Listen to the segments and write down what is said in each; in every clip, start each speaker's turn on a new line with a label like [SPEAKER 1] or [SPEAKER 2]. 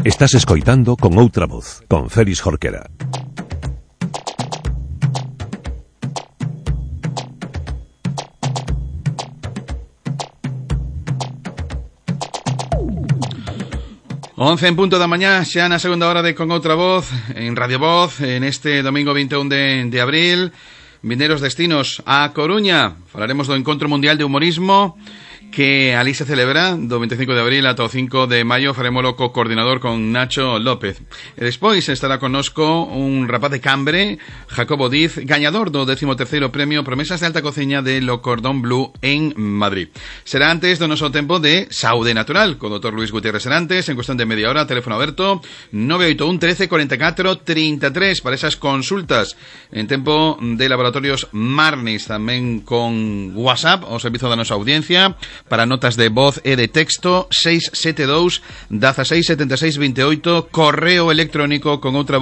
[SPEAKER 1] Estás escoitando Con Outra Voz, con Félix Jorquera.
[SPEAKER 2] Once en punto da mañá, xa na segunda hora de Con Outra Voz, en Radio Voz, en este domingo 21 de abril. Vinderos destinos a Coruña. Falaremos do Encontro Mundial de Humorismo que ali se celebra do 25 de abril ata o 5 de maio. Farémolo co coordinador, con Nacho López. E despois estará connosco un rapaz de Cambre, Jacobo Diz, gañador do 13º premio Promesas de Alta Cociña de Lo Cordón Bleu en Madrid. Será antes do noso tempo de Saúde Natural, co Dr. Luis Gutiérrez Serantes, en cuestión de media hora, teléfono aberto 981 13 44 33 para esas consultas. En tempo de Laboratorios Marnis, tamén con WhatsApp, o servizo da nosa audiencia, para notas de voz e de texto 672 16 76 28, correo electrónico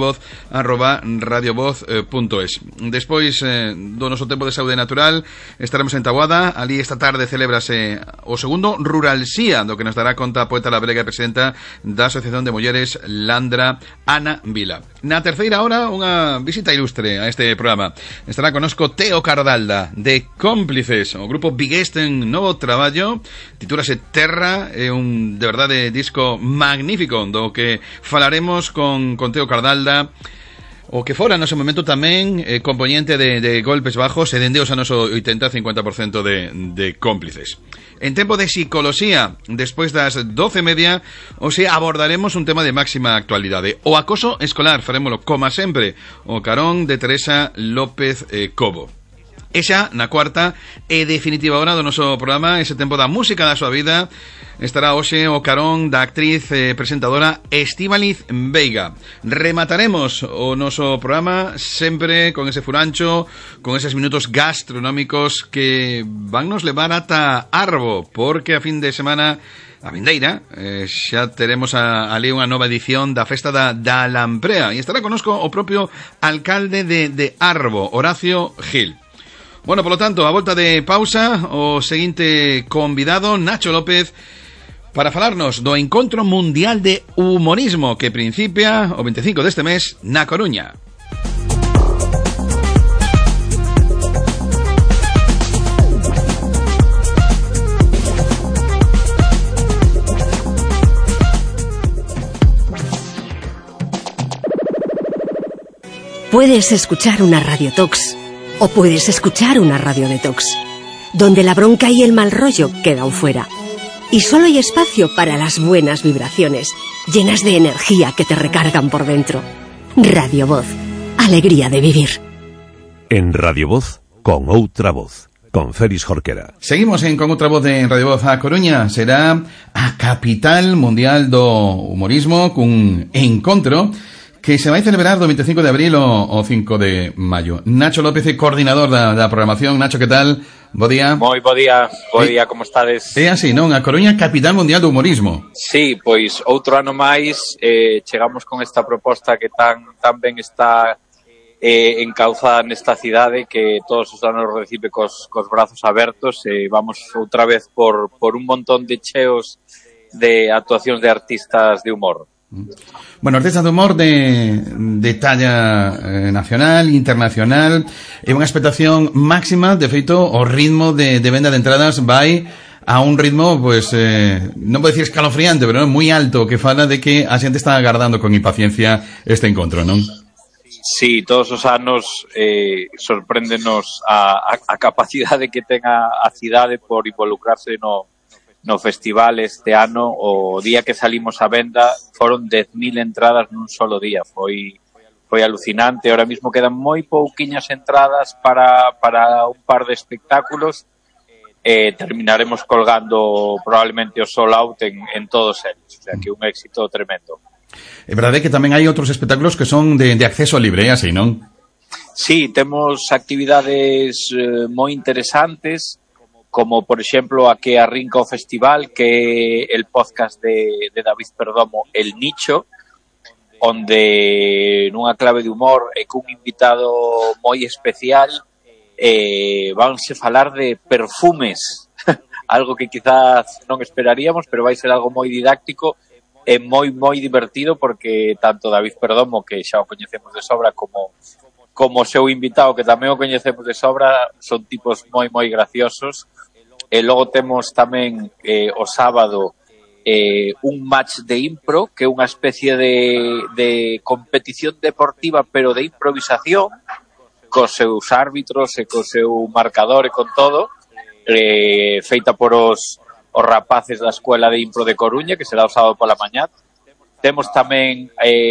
[SPEAKER 2] conoutravoz@radiovoz.es. Despois do noso tempo de Saúde Natural estaremos en Taboada. Ali esta tarde celébrase o segundo Ruralsía, do que nos dará conta a poeta labrega e presidenta da Asociación de Mulleres Landra, Ana Vila. Na terceira hora, unha visita ilustre a este programa. Estará conosco Teo Cardalda, de Cómplices, o grupo vigués en novo traballo. Titúlase Terra, é un, de verdade, disco magnífico do que falaremos con Teo Cardalda, o que fora no seu momento tamén componente de Golpes Bajos e dende os anos 80-50% de Cómplices. En tempo de psicoloxía, despois das 12:30, hoxe abordaremos un tema de máxima actualidade: o acoso escolar. Farémolo, como sempre, o carón de Teresa López Cobo. E xa, na cuarta e definitiva hora do noso programa, ese tempo da música da súa vida, estará hoxe o carón da actriz presentadora Estíbaliz Veiga. Remataremos o noso programa sempre con ese furancho, con eses minutos gastronómicos que van nos levar ata Arbo, porque a fin de semana a vindeira xa teremos ali unha nova edición da festa da Lamprea, e estará conosco o propio alcalde de Arbo, Horacio Gil. Bueno, polo tanto, a volta de pausa, o seguinte convidado, Nacho López, para falarnos do Encontro Mundial de Humorismo que principia o 25 deste mes na Coruña.
[SPEAKER 3] Puedes escuchar una radiotox o puedes escuchar una radio detox, donde la bronca y el mal rollo quedan fuera. Y solo hay espacio para las buenas vibraciones, llenas de energía que te recargan por dentro. Radio Voz, alegría de vivir.
[SPEAKER 1] En Radio Voz, Con Outra Voz, con Félix Jorquera.
[SPEAKER 2] Seguimos en Con Outra Voz de Radio Voz. A Coruña será a capital mundial do humorismo, cun encontro que se vai celebrar do 25 de abril ao 5 de maio. Nacho López, coordinador da programación. Nacho, que tal? Bo día.
[SPEAKER 4] Moi bo día, como estades?
[SPEAKER 2] É así, non? A Coruña, capital mundial do humorismo.
[SPEAKER 4] Sí, pois outro ano máis chegamos con esta proposta que tan ben está encauzada nesta cidade, que todos os anos recibe cos brazos abertos, e vamos outra vez por un montón de cheos de actuacións de artistas de humor.
[SPEAKER 2] Bueno, artistas de humor de talla nacional, internacional, é unha expectación máxima. De feito, o ritmo de venda de entradas vai a un ritmo, pues, non vou dicir escalofriante, pero moi alto, que fala de que a xente está agardando con impaciencia este encontro, non?
[SPEAKER 4] Sí, todos os anos sorpréndenos a capacidade que ten a cidade por involucrarse no festival. Este ano, o día que salimos a venda, foron 10.000 entradas nun solo día. Foi alucinante. Ahora mismo quedan moi pouquiñas entradas para un par de espectáculos. Terminaremos colgando probablemente o sold out en todos eles. O sea, que un éxito tremendo.
[SPEAKER 2] É verdade que tamén hai outros espectáculos que son de acceso libre, así, non?
[SPEAKER 4] Sí, temos actividades moi interesantes, como por exemplo a que arrinca o festival, que é el podcast de David Perdomo, El Nicho, onde nunha clave de humor e cun invitado moi especial vanse falar de perfumes, algo que quizás non esperaríamos, pero vai ser algo moi didáctico é moi divertido porque tanto David Perdomo, que xa o coñecemos de sobra, como o seu invitado, que tamén o coñecemos de sobra, son tipos moi graciosos. E logo temos tamén o sábado un match de impro, que é unha especie de competición deportiva, pero de improvisación, cos seus árbitros e co seu marcador e con todo, feita por os rapaces da Escuela de Impro de Coruña, que será o sábado pola mañá. Temos tamén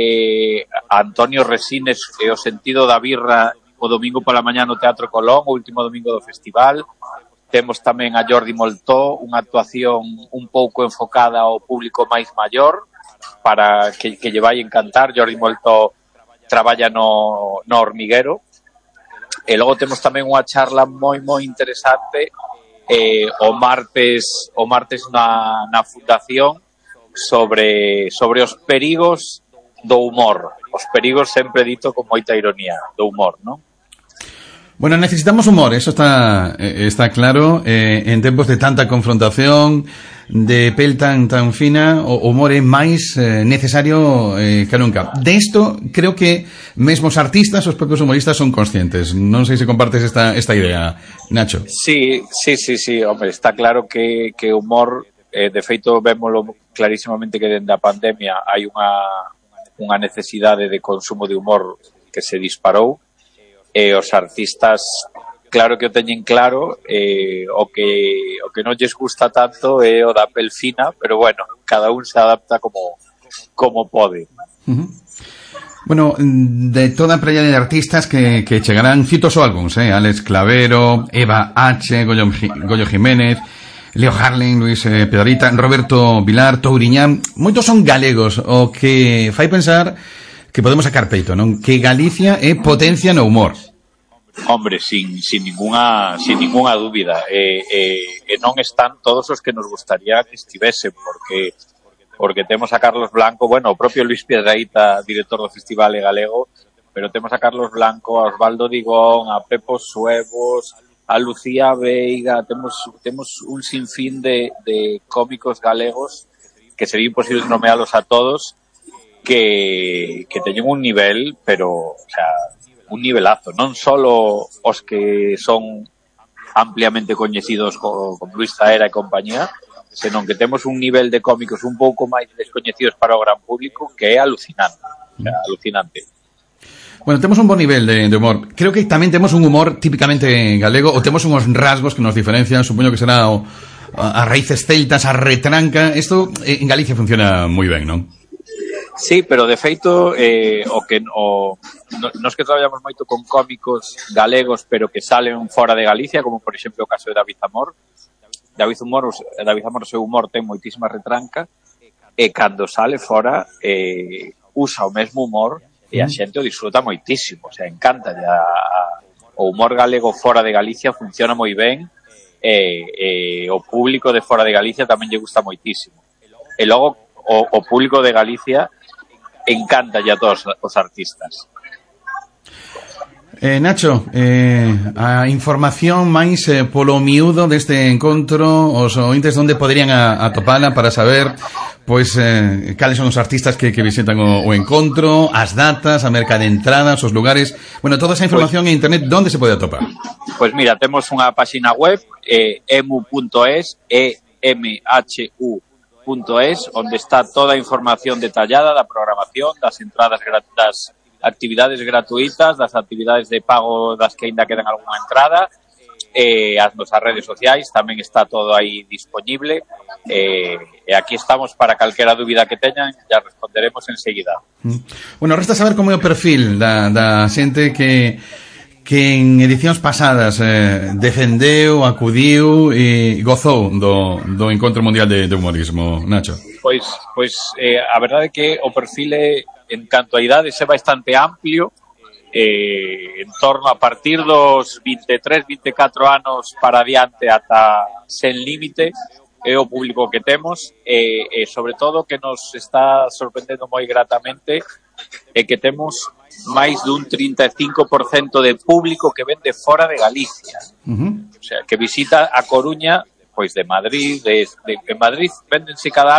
[SPEAKER 4] a Antonio Resines e o sentido da birra o domingo pola mañá no Teatro Colón, o último domingo do festival. Temos tamén a Jordi Moltó, unha actuación un pouco enfocada ao público máis maior, para que lle vai encantar. Jordi Moltó traballa no Hormiguero. E logo temos tamén unha charla moi interesante o martes na Fundación sobre os perigos do humor. Os perigos sempre dito con moita ironía do humor, non?
[SPEAKER 2] Bueno, necesitamos humor, eso está claro. En tempos de tanta confrontación, de pel tan fina, o humor é máis necesario que nunca. De isto, creo que mesmo os artistas, os propios humoristas son conscientes. Non sei se compartes esta idea, Nacho.
[SPEAKER 4] Sí, hombre, está claro que humor, de feito, vémolo clarísimamente que dende a pandemia hai unha necesidade de consumo de humor que se disparou. E os artistas, claro que o teñen claro, o que non lles gusta tanto é o da pel fina, pero bueno, cada un se adapta como pode.
[SPEAKER 2] Uh-huh. Bueno, de toda a playa de artistas que chegarán, cito só algúns, Alex Clavero, Eva H, Goyo Jiménez, Leo Harlem, Luis Pedrita, Roberto Vilar, Touriñán, moitos son galegos, o que fai pensar que podemos sacar peito, non? Que Galicia é potencia no humor.
[SPEAKER 4] Hombre, sin ninguna dúbida. E non están todos os que nos gustaría que estivesen, porque temos a Carlos Blanco, bueno, o propio Luis Piedrahita, director do Festival Galego, pero temos a Carlos Blanco, a Osvaldo Digón, a Pepo Suevos, a Lucía Veiga, temos un sinfín de cómicos galegos que sería imposible nomealos a todos, que teñen un nivel, pero, o sea, un nivelazo, non solo os que son ampliamente coñecidos como Luis Zaera e compañía, senón que temos un nivel de cómicos un pouco máis descoñecidos para o gran público que é alucinante, o sea, alucinante.
[SPEAKER 2] Bueno, temos un bon nivel de humor. Creo que tamén temos un humor típicamente galego, ou temos uns rasgos que nos diferencian, supoño que será as raíces celtas, a retranca. Isto en Galicia funciona moi ben, non?
[SPEAKER 4] Sí, pero de feito nos que traballamos moito con cómicos galegos pero que salen fora de Galicia, como por exemplo o caso de David Zamor. David Zamor, o seu humor ten moitísima retranca e cando sale fora usa o mesmo humor e a xente o disfruta moitísimo, o sea, encanta o humor galego fora de Galicia funciona moi ben e o público de fora de Galicia tamén lle gusta moitísimo. E logo o público de Galicia encanta ya todos os artistas.
[SPEAKER 2] Nacho, a información máis polo miúdo deste encontro, os ointes onde poderían atopala para saber pois cales son os artistas que visitan o encontro, as datas, a merca de entradas, os lugares, bueno, toda esa información en internet, onde se pode atopar?
[SPEAKER 4] Pois mira, temos unha páxina web, emu.es, emhu.es, onde está toda a información detallada da programación, das entradas das actividades gratuitas, das actividades de pago das que ainda quedan algunha entrada, as nosas redes sociais, tamén está todo aí disponible, e aquí estamos para calquera dúbida que teñan, ya responderemos enseguida.
[SPEAKER 2] Bueno, resta saber como é o perfil da xente que en edicións pasadas defendeu, acudiu e gozou do Encontro Mundial de Humorismo, Nacho.
[SPEAKER 4] Pois a verdade é que o perfil en canto a idades é bastante amplio, en torno a partir dos 23, 24 anos para adiante ata sen límite é o público que temos, e sobre todo que nos está sorprendendo moi gratamente é que temos máis dun 35% de público que ven de fora de Galicia. O sea, que visita a Coruña, pois de Madrid, en Madrid véndense cada ano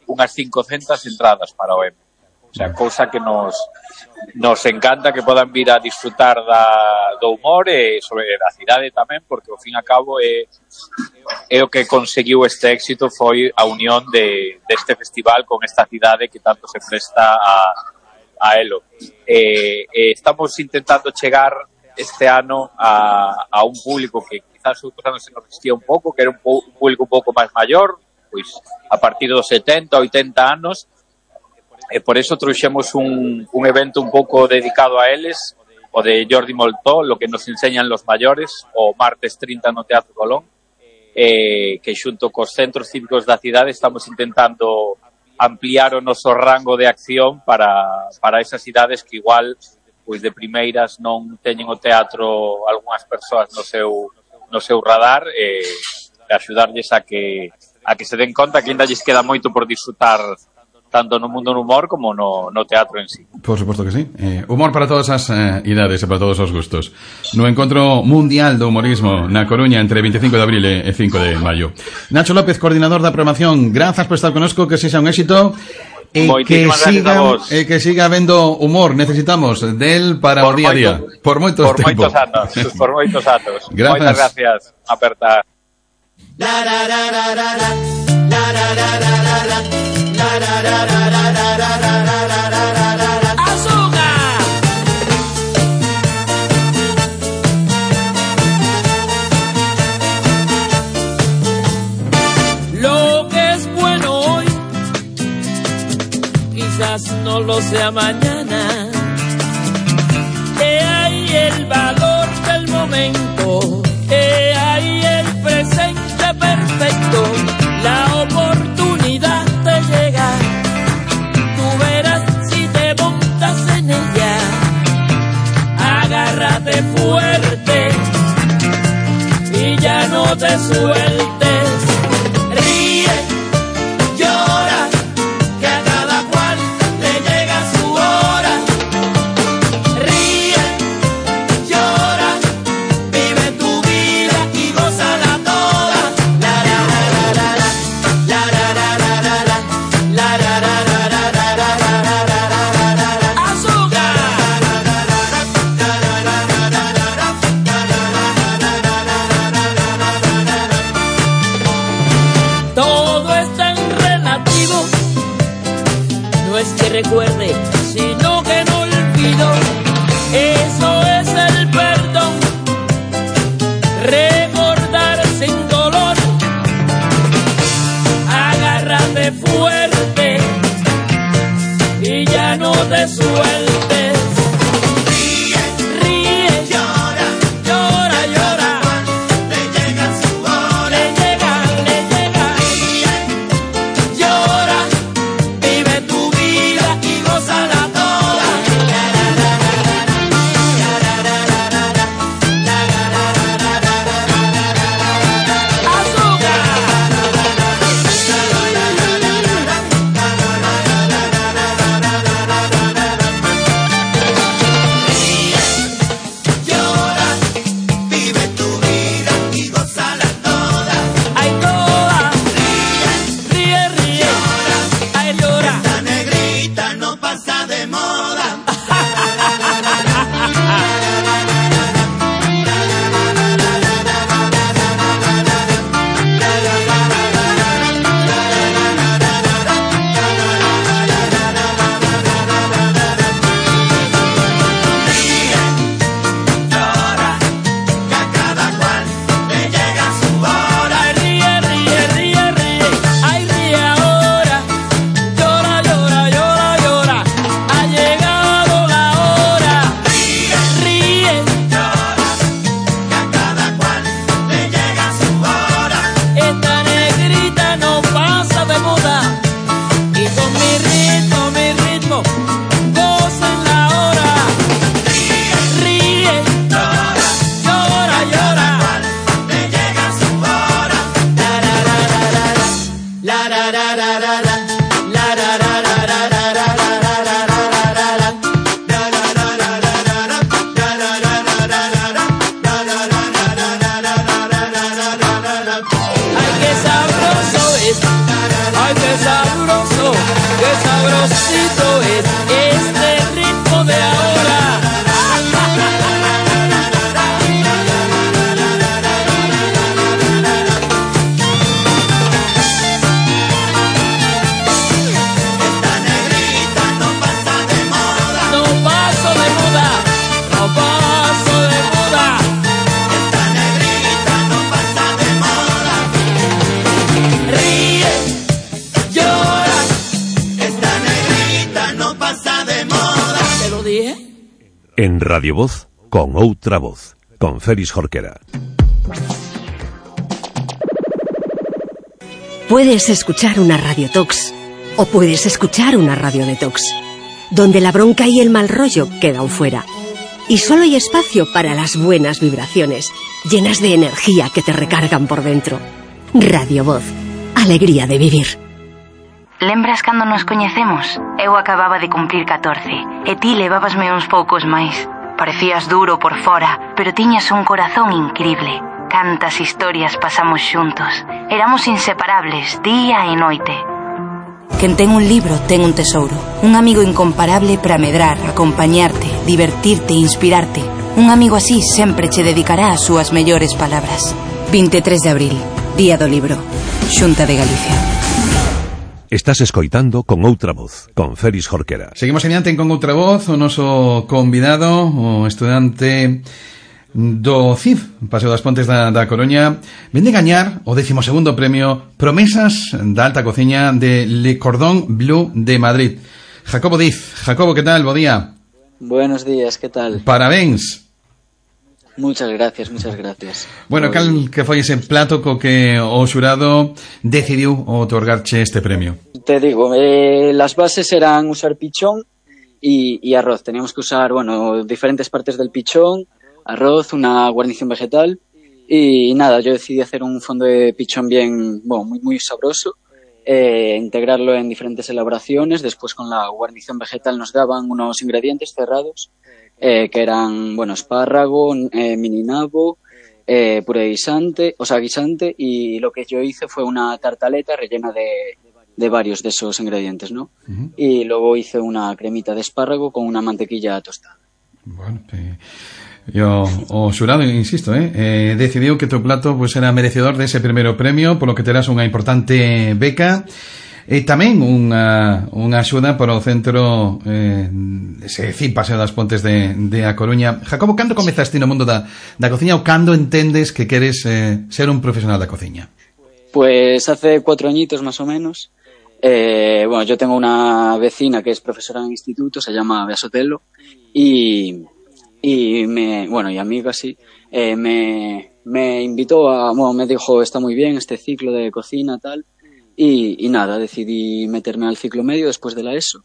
[SPEAKER 4] unhas 500 entradas para o EME. O sea, cousa que nos encanta que podan vir a disfrutar do humor e sobre a cidade tamén, porque ao fin e a cabo é o que conseguiu este éxito, foi a unión deste festival con esta cidade que tanto se presta a elo. Estamos intentando chegar este ano a un público que quizás outros anos se nos resistía un pouco, que era un público un pouco máis maior, pois a partir dos 70, 80 anos, e por eso trouxemos un evento un pouco dedicado a eles, o de Jordi Moltó, lo que nos enseñan los maiores, o martes 30 no Teatro Colón, que xunto cos centros cívicos da cidade estamos intentando ampliar o noso rango de acción para esas cidades que igual pois de primeiras non teñen o teatro algunhas persoas no seu radar, e axudarlles a que se den conta que ainda lles queda moito por disfrutar tanto no mundo do humor como no teatro en sí.
[SPEAKER 5] Por suposto que sí. Humor para todas as idades e para todos os gustos. No Encontro Mundial do Humorismo na Coruña entre 25 de abril e 5 de maio. Nacho López, coordinador da programación, grazas por estar connosco, que sexa un éxito e que siga habendo humor. Necesitamos del para o día a día. Por moitos anos.
[SPEAKER 4] Moitas gracias. Aperta.
[SPEAKER 6] Lo que es bueno hoy quizás no lo sea mañana. Hay el valor del momento, hay el presente perfecto, la oportunidad te llega. Tú verás si te montas en ella. Agárrate fuerte y ya no te sueltes. Ríe, llora, que a cada cual le llega su hora. Ríe, llora, vive tu vida y gózala toda. La la la la la la la la la la la la la recuerde, sino que no olvido. Eso es el perdón. Recordar sin dolor. Agárrate fuerte y ya no te sueltes. Ay, qué sabroso sabrosito es este ritmo de ahora.
[SPEAKER 7] Esta negrita no pasa de moda.
[SPEAKER 6] No paso de moda, no paso de moda.
[SPEAKER 7] Esta negrita no pasa de moda.
[SPEAKER 6] Ríe, llora,
[SPEAKER 7] Esta negrita no pasa de moda.
[SPEAKER 6] te lo dije.
[SPEAKER 1] En Radio Voz, con outra voz, con Félix Jorquera.
[SPEAKER 3] Puedes escuchar una radiotox o puedes escuchar una radio detox, donde la bronca y el mal rollo quedan fuera. Y solo hay espacio para las buenas vibraciones, llenas de energía que te recargan por dentro. Radio Voz, alegría de vivir.
[SPEAKER 8] Lembras cando nos coñecemos? Eu acababa de cumplir 14 e ti levábasme uns poucos máis. Parecías duro por fora, pero tiñas un corazón incrible. Cantas historias pasamos xuntos. Éramos inseparables, día e noite. Quen ten un libro ten un tesouro. Un amigo incomparable para medrar, acompañarte, divertirte e inspirarte. Un amigo así sempre che dedicará as súas mellores palabras. 23 de abril, Día do Libro, Xunta de Galicia.
[SPEAKER 1] Estás escoitando con outra voz, con Félix Jorquera.
[SPEAKER 5] Seguimos adiante con outra voz, o noso convidado, o estudante do CID, Paseo das Pontes da Coruña, vende gañar o 12º premio Promesas da Alta Cociña de Le Cordon Bleu de Madrid. Jacobo Diz. Jacobo, ¿qué tal? Bo día.
[SPEAKER 9] Buenos días, ¿qué tal?
[SPEAKER 5] Parabéns.
[SPEAKER 9] Muchas gracias, muchas gracias.
[SPEAKER 5] Bueno, cal que foi ese plato co que o xurado decidiu otorgarche este premio?
[SPEAKER 9] Te digo, las bases eran usar pichón y arroz. Teníamos que usar, bueno, diferentes partes del pichón, arroz, una guarnición vegetal y nada, yo decidí hacer un fondo de pichón bien, bueno, muy, muy sabroso, integrarlo en diferentes elaboraciones. Después con la guarnición vegetal nos daban unos ingredientes cerrados, que eran, bueno, espárrago, mini nabo, puré guisante, o sea, guisante, y lo que yo hice fue una tartaleta rellena de varios de esos ingredientes, ¿no?
[SPEAKER 5] Uh-huh.
[SPEAKER 9] Y luego hice una cremita de espárrago con una mantequilla tostada.
[SPEAKER 5] Bueno, o xurado, insisto, decidiu que tu plato pues era merecedor de ese primeiro premio, polo que terás unha importante beca e tamén unha axuda para o centro ese CID Paseo das Pontes de A Coruña. Jacobo, cando comezaste no mundo da cociña ou cando entendes que queres ser un profesional da cociña?
[SPEAKER 9] Pues hace 4 añitos más o menos. Bueno, yo tengo una vecina que es profesora en instituto, se llama Bea Sotelo, y amiga, sí, me invitó bueno, me dijo, está muy bien este ciclo de cocina, tal, y nada, decidí meterme al ciclo medio después de la ESO,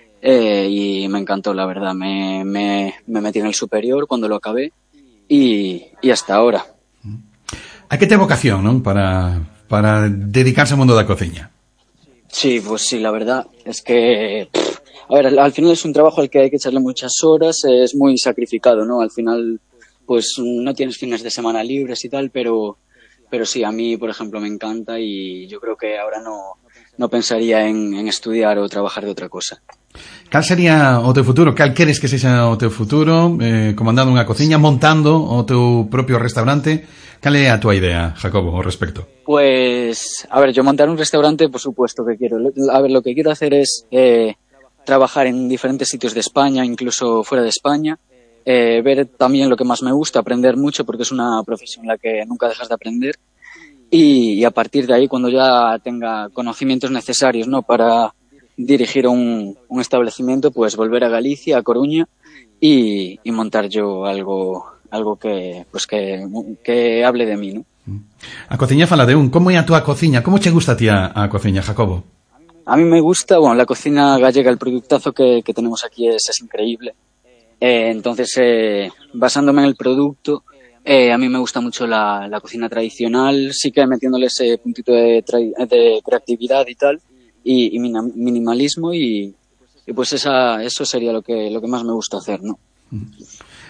[SPEAKER 9] y me encantó, la verdad, me metí en el superior cuando lo acabé, y hasta ahora.
[SPEAKER 5] Hai que ter vocación, non? Para dedicarse ao mundo da cociña.
[SPEAKER 9] Sí, pues sí, la verdad es que, a ver, al final es un trabajo al que hay que echarle muchas horas, es muy sacrificado, ¿no? Al final, pues no tienes fines de semana libres y tal, pero sí, a mí, por ejemplo, me encanta y yo creo que ahora no pensaría en estudiar o trabajar de otra cosa.
[SPEAKER 5] Cal sería o teu futuro? Cal queres que sexa o teu futuro? Comandando unha cociña, montando o teu propio restaurante? Cal é a túa idea, Jacobo, ao respecto?
[SPEAKER 9] Pues, a ver, yo montar un restaurante, por supuesto que quiero. A ver, lo que quiero hacer es trabajar en diferentes sitios de España, incluso fuera de España, ver también lo que más me gusta, aprender mucho, porque es una profesión en la que nunca dejas de aprender, y a partir de ahí, cuando ya tenga conocimientos necesarios, ¿no?, para dirigir un establecimiento, pues volver a Galicia, a Coruña, y montar yo algo que hable de mí, ¿no?
[SPEAKER 5] A cociña fala de como é a túa cociña? Como che gusta a ti a cociña, Jacobo?
[SPEAKER 9] A mí me gusta, bueno, la cocina gallega, el productazo que tenemos aquí es increíble. Entonces, basándome en el producto, a mí me gusta mucho la cocina tradicional, sí que metiéndole ese puntito de creatividad y tal, y minimalismo, y pues eso sería lo que más me gusta hacer, ¿no?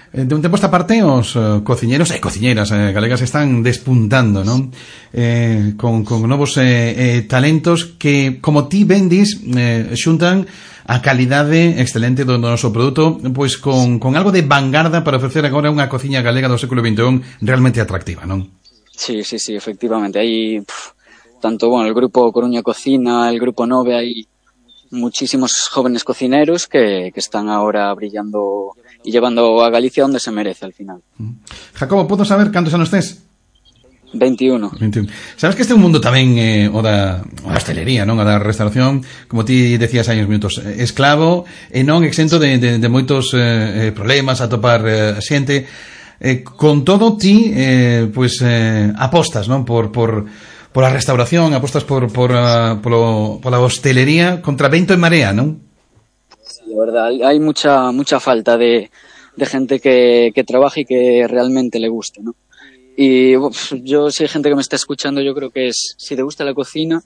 [SPEAKER 5] De un tempo esta parte os cociñeros e cociñeras galegas están despuntando, non? Con novos talentos que, como ti vendis, xuntan a calidade excelente do noso produto, pois con algo de vanguarda para ofrecer agora unha cociña galega do século XXI realmente atractiva, non?
[SPEAKER 9] Sí, efectivamente. Hay tanto, el grupo Coruña Cocina, el grupo Nove, hay muchísimos jóvenes cocineros que están ahora brillando y llevando a Galicia donde se merece al final.
[SPEAKER 5] Jacobo, podo saber cantos anos tes?
[SPEAKER 9] 21.
[SPEAKER 5] Sabes que este é un mundo tamén o da hostelería, non? O da restauración, como ti decías hai uns minutos, esclavo e non exento de moitos problemas a topar xente. Con todo ti apostas, non? Por a restauración, apostas pola hostelería contra vento e marea, non?
[SPEAKER 9] Sí, la verdad, hay mucha falta de gente que trabaje y que realmente le guste, ¿no? Y yo, si hay gente que me está escuchando, yo creo que si te gusta la cocina,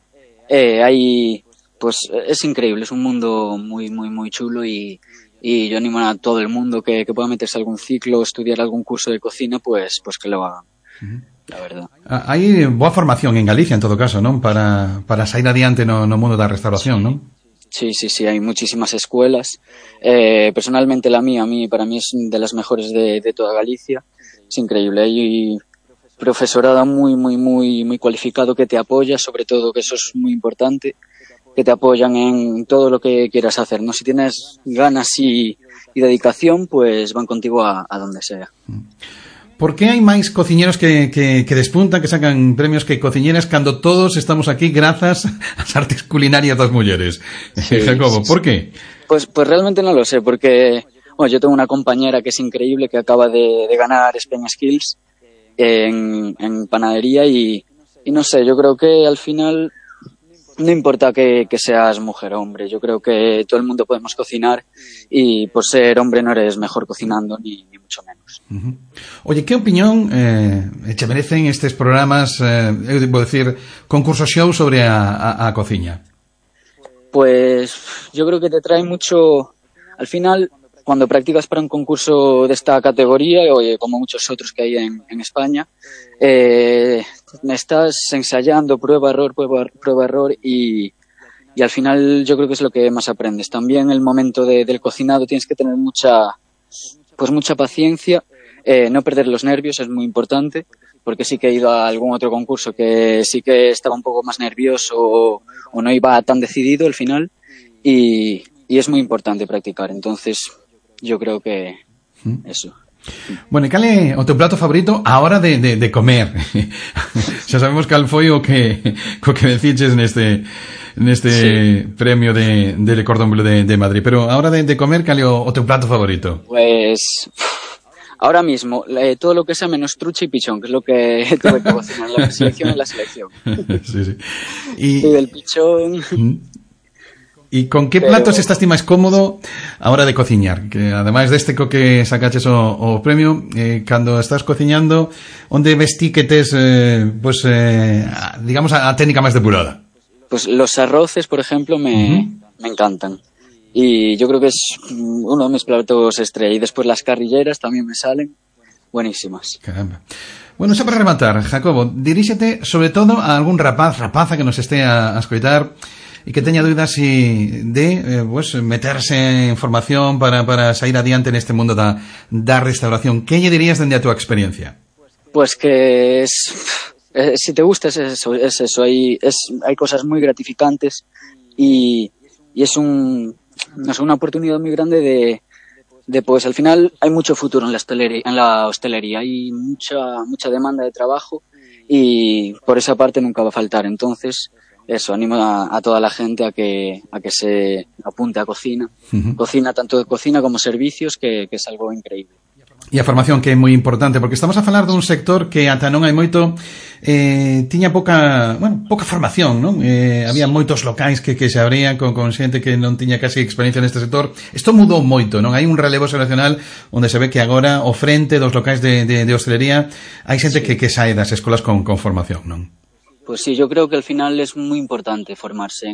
[SPEAKER 9] es increíble, es un mundo muy, muy, muy chulo y yo animo a todo el mundo que pueda meterse a algún ciclo, estudiar algún curso de cocina, pues que lo hagan. La verdad.
[SPEAKER 5] Hai boa formación en Galicia, en todo caso, non? Para sair adiante no mundo da restauración, non?
[SPEAKER 9] Sí, hay muchísimas escuelas. Personalmente para mí es de las mejores de toda Galicia. Es increíble. Hay profesorado muy, muy, muy, muy cualificado que te apoya, sobre todo, que eso es muy importante, que te apoyan en todo lo que quieras hacer, ¿no? Si tienes ganas y dedicación, pues van contigo a donde sea.
[SPEAKER 5] ¿Por qué hai máis cociñeros que despuntan, que sacan premios que cociñeras cando todos estamos aquí grazas ás artes culinarias das mulleres? Sí, Jacobo, ¿por qué?
[SPEAKER 9] Pues realmente no lo sé, porque yo tengo una compañera que es increíble, que acaba de ganar Spain Skills en panadería y no sé, yo creo que al final no importa que seas mujer o hombre, yo creo que todo el mundo podemos cocinar y por ser hombre no eres mejor cocinando ni mucho menos.
[SPEAKER 5] Oye, ¿qué opinión te merecen estes programas, eu debo decir, concursos show sobre a cociña?
[SPEAKER 9] Pues yo creo que te trae mucho, al final, cuando practicas para un concurso de esta categoría, como muchos otros que hay en España, estás ensayando prueba, error y al final yo creo que es lo que más aprendes. También el momento del cocinado tienes que tener mucha paciencia, no perder los nervios es muy importante, porque sí que he ido a algún otro concurso que sí que estaba un poco más nervioso o no iba tan decidido al final y es muy importante practicar, entonces yo creo que eso.
[SPEAKER 5] Bueno, e cal é o teu plato favorito a hora de comer? Xa sabemos cal foi o que deciches neste sí, premio de Le Cordon Bleu de Madrid, pero a hora de comer, cal é o teu plato favorito?
[SPEAKER 9] Pues ahora mismo, todo lo que sea menos trucha y pichón, que es lo que tuve que cocinar en la selección.
[SPEAKER 5] Sí.
[SPEAKER 9] Y del pichón...
[SPEAKER 5] E con que platos estás ti máis cómodo a hora de cociñar? Que ademais deste co que sacaches o premio, cando estás cociñando, onde ves ti que tes, digamos, a técnica máis depurada?
[SPEAKER 9] Pues los arroces, por ejemplo, me encantan. Y yo creo que es uno de mis platos estrella. Y después las carrilleras también me salen buenísimas.
[SPEAKER 5] Caramba. Bueno, xa para rematar, Jacobo, diríxete sobre todo a algún rapaza que nos este a escoitar e que teña dúbidas de meterse en formación para sair adiante neste mundo da restauración. Que lle dirías dende a túa experiencia?
[SPEAKER 9] Pues que si te gusta es eso. Hay cosas muy gratificantes y es una oportunidad muy grande de pues al final hay mucho futuro en la hostelería, hay mucha demanda de trabajo y por esa parte nunca va a faltar. Entonces eso, animo a toda la gente a que se apunte a cocina. Cocina, tanto de cocina como servicios, que es algo increíble.
[SPEAKER 5] E a formación, que é moi importante, porque estamos a falar dun sector que ata non hai moito tiña pouca formación, non? Había moitos locais que se abrían con xente que non tiña casi experiencia neste sector. Isto mudou moito, non? Hai un relevo xeracional onde se ve que agora, ao frente dos locais de hostelería, hai xente que sae das escolas con formación, non?
[SPEAKER 9] Pues sí, yo creo que al final es muy importante formarse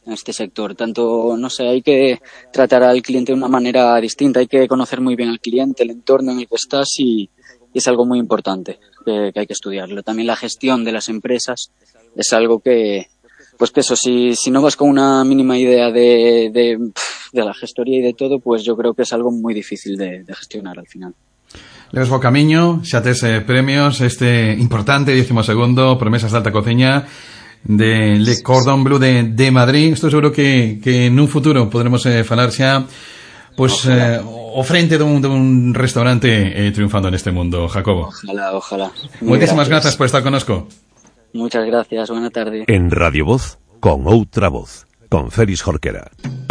[SPEAKER 9] en este sector. Tanto, no sé, hay que tratar al cliente de una manera distinta, hay que conocer muy bien al cliente, el entorno en el que estás y es algo muy importante que hay que estudiarlo. También la gestión de las empresas es algo que, pues que eso, si no vas con una mínima idea de la gestoría y de todo, pues yo creo que es algo muy difícil de gestionar al final.
[SPEAKER 5] Leos Bocamiño, xa tes premios este importante 12º Promesas de Alta Cociña de Le Cordon Bleu de Madrid. Estou seguro que nun futuro podremos falar xa pois o frente dun restaurante triunfando neste mundo, Jacobo.
[SPEAKER 9] Ojalá.
[SPEAKER 5] Moitísimas grazas por estar connosco.
[SPEAKER 9] Muchas gracias, buena tarde.
[SPEAKER 1] En Radio Voz, con outra voz, con Félix Jorquera.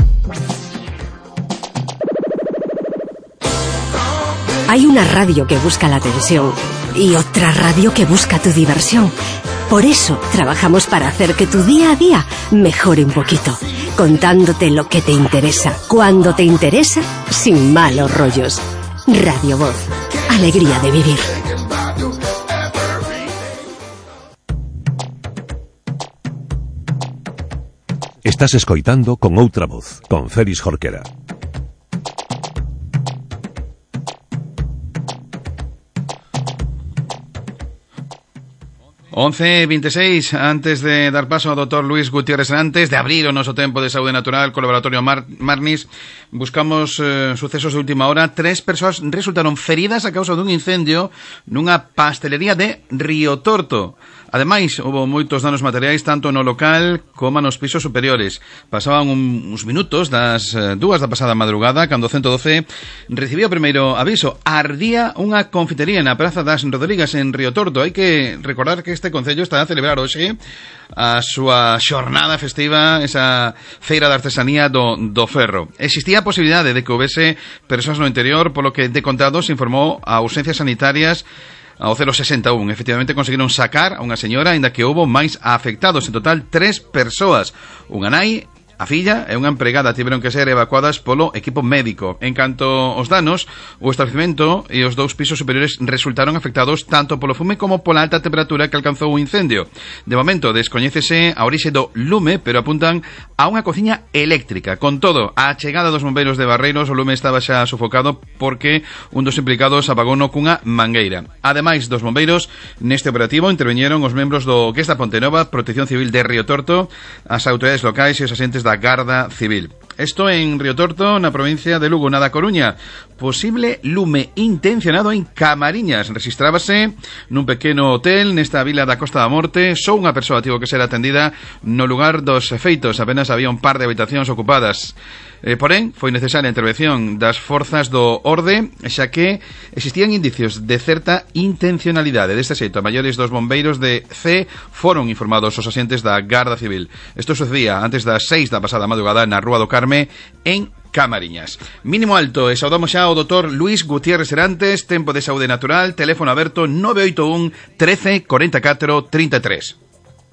[SPEAKER 3] Hay una radio que busca la atención y otra radio que busca tu diversión. Por eso trabajamos para hacer que tu día a día mejore un poquito, contándote lo que te interesa, cuando te interesa, sin malos rollos. Radio Voz, alegría de vivir.
[SPEAKER 1] Estás escoitando Con Outra Voz, con Félix Jorquera.
[SPEAKER 2] Once 26, antes de dar paso ao Dr. Luis Gutiérrez Serantes, de abrir o noso tempo de saúde natural co laboratorio Marnis, buscamos sucesos de última hora. 3 persoas resultaron feridas a causa dun incendio nunha pastelería de Río Torto. Ademais, houve moitos danos materiais tanto no local como nos pisos superiores. Pasaban uns minutos das 2 da pasada madrugada cando o 112 recibiu o primeiro aviso. Ardía unha confitería na Praza das Rodrigas en Río Torto. Hai que recordar que este concello está a celebrar hoxe a súa xornada festiva, esa feira de artesanía do ferro. Existía a posibilidade de que houvese persoas no interior, polo que de contado se informou a urxencias sanitarias ao 061. Efectivamente conseguiron sacar a unha señora, aínda que houbo máis afectados. En total 3 persoas, unha nai, a filla e unha empregada tiveron que ser evacuadas polo equipo médico. En canto aos danos, o establecemento e os 2 pisos superiores resultaron afectados tanto polo fume como pola alta temperatura que alcanzou o incendio. De momento descoñécese a orixe do lume, pero apuntan a unha cociña eléctrica. Con todo, a chegada dos bombeiros de Barreiros, o lume estaba xa sofocado porque un dos implicados apagouno cunha mangueira. Ademais dos bombeiros, neste operativo interviñeron os membros do Gesta Pontenova, Protección Civil de Río Torto, as autoridades locais e os asentes da Garda Civil. Esto en Río Torto, na provincia de Lugo, na da Coruña. Posible lume intencionado en Camariñas. Registrábase nun pequeno hotel nesta vila da Costa da Morte. Só unha persoa tivo que ser atendida no lugar dos feitos. Apenas había un par de habitacións ocupadas. Porén, foi necesaria a intervención das forzas do orde, xa que existían indicios de certa intencionalidade. Deste xeito, a maiores dos bombeiros de C foron informados os asentes da Garda Civil. Isto sucedía antes das 6 da pasada madrugada na Rúa do Carme, en Camariñas. Mínimo alto, e saudamos xa ao Dr. Luis Gutiérrez Serantes, tempo de saúde natural, teléfono aberto 981 13 44 33.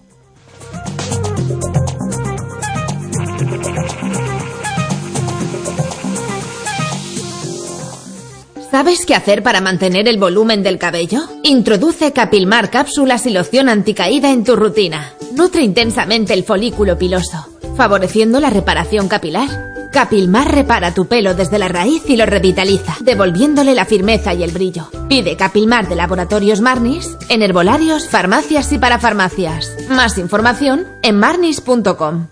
[SPEAKER 10] ¿Sabes qué hacer para mantener el volumen del cabello? Introduce Capilmar cápsulas y loción anticaída en tu rutina. Nutre intensamente el folículo piloso, favoreciendo la reparación capilar. Capilmar repara tu pelo desde la raíz y lo revitaliza, devolviéndole la firmeza y el brillo. Pide Capilmar de Laboratorios Marnis en herbolarios, farmacias y parafarmacias. Más información en marnis.com.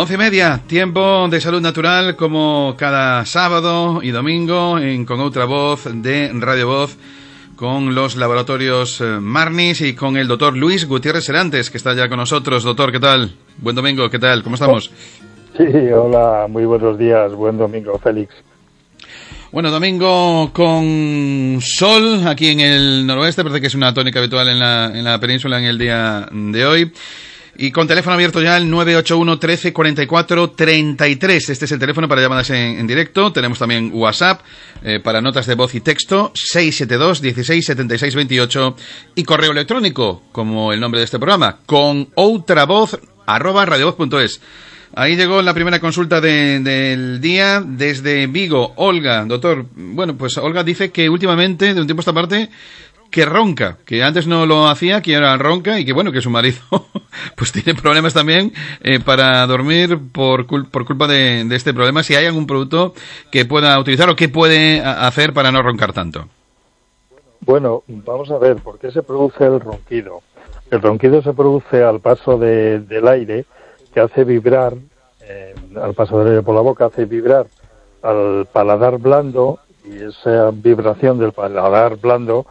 [SPEAKER 2] 11:30, tiempo de salud natural, como cada sábado y domingo con otra voz de Radio Voz, con los laboratorios Marnis y con el doctor Luis Gutiérrez Serantes, que está ya con nosotros. Doctor, ¿qué tal? Buen domingo, ¿qué tal? ¿Cómo estamos?
[SPEAKER 11] Sí, hola, muy buenos días, buen domingo, Félix.
[SPEAKER 2] Bueno, domingo con sol aquí en el noroeste, parece que es una tónica habitual en la península en el día de hoy. Y con teléfono abierto ya el 981 13 44 33. Este es el teléfono para llamadas en directo. Tenemos también WhatsApp para notas de voz y texto 672 16 76 28 y correo electrónico, como el nombre de este programa, con outravoz@radiovoz.es. Ahí llegó la primera consulta del día desde Vigo. Olga, doctor. Bueno, pues Olga dice que últimamente, de un tiempo a esta parte, que ronca, que antes no lo hacía, que ahora ronca y que bueno, que su marido pues tiene problemas también para dormir por culpa de este problema. Si hay algún producto que pueda utilizar o que puede hacer para no roncar tanto.
[SPEAKER 11] Bueno, vamos a ver, ¿por qué se produce el ronquido? El ronquido se produce al paso del aire, que hace vibrar, al paso del aire por la boca, hace vibrar al paladar blando, y esa vibración del paladar blando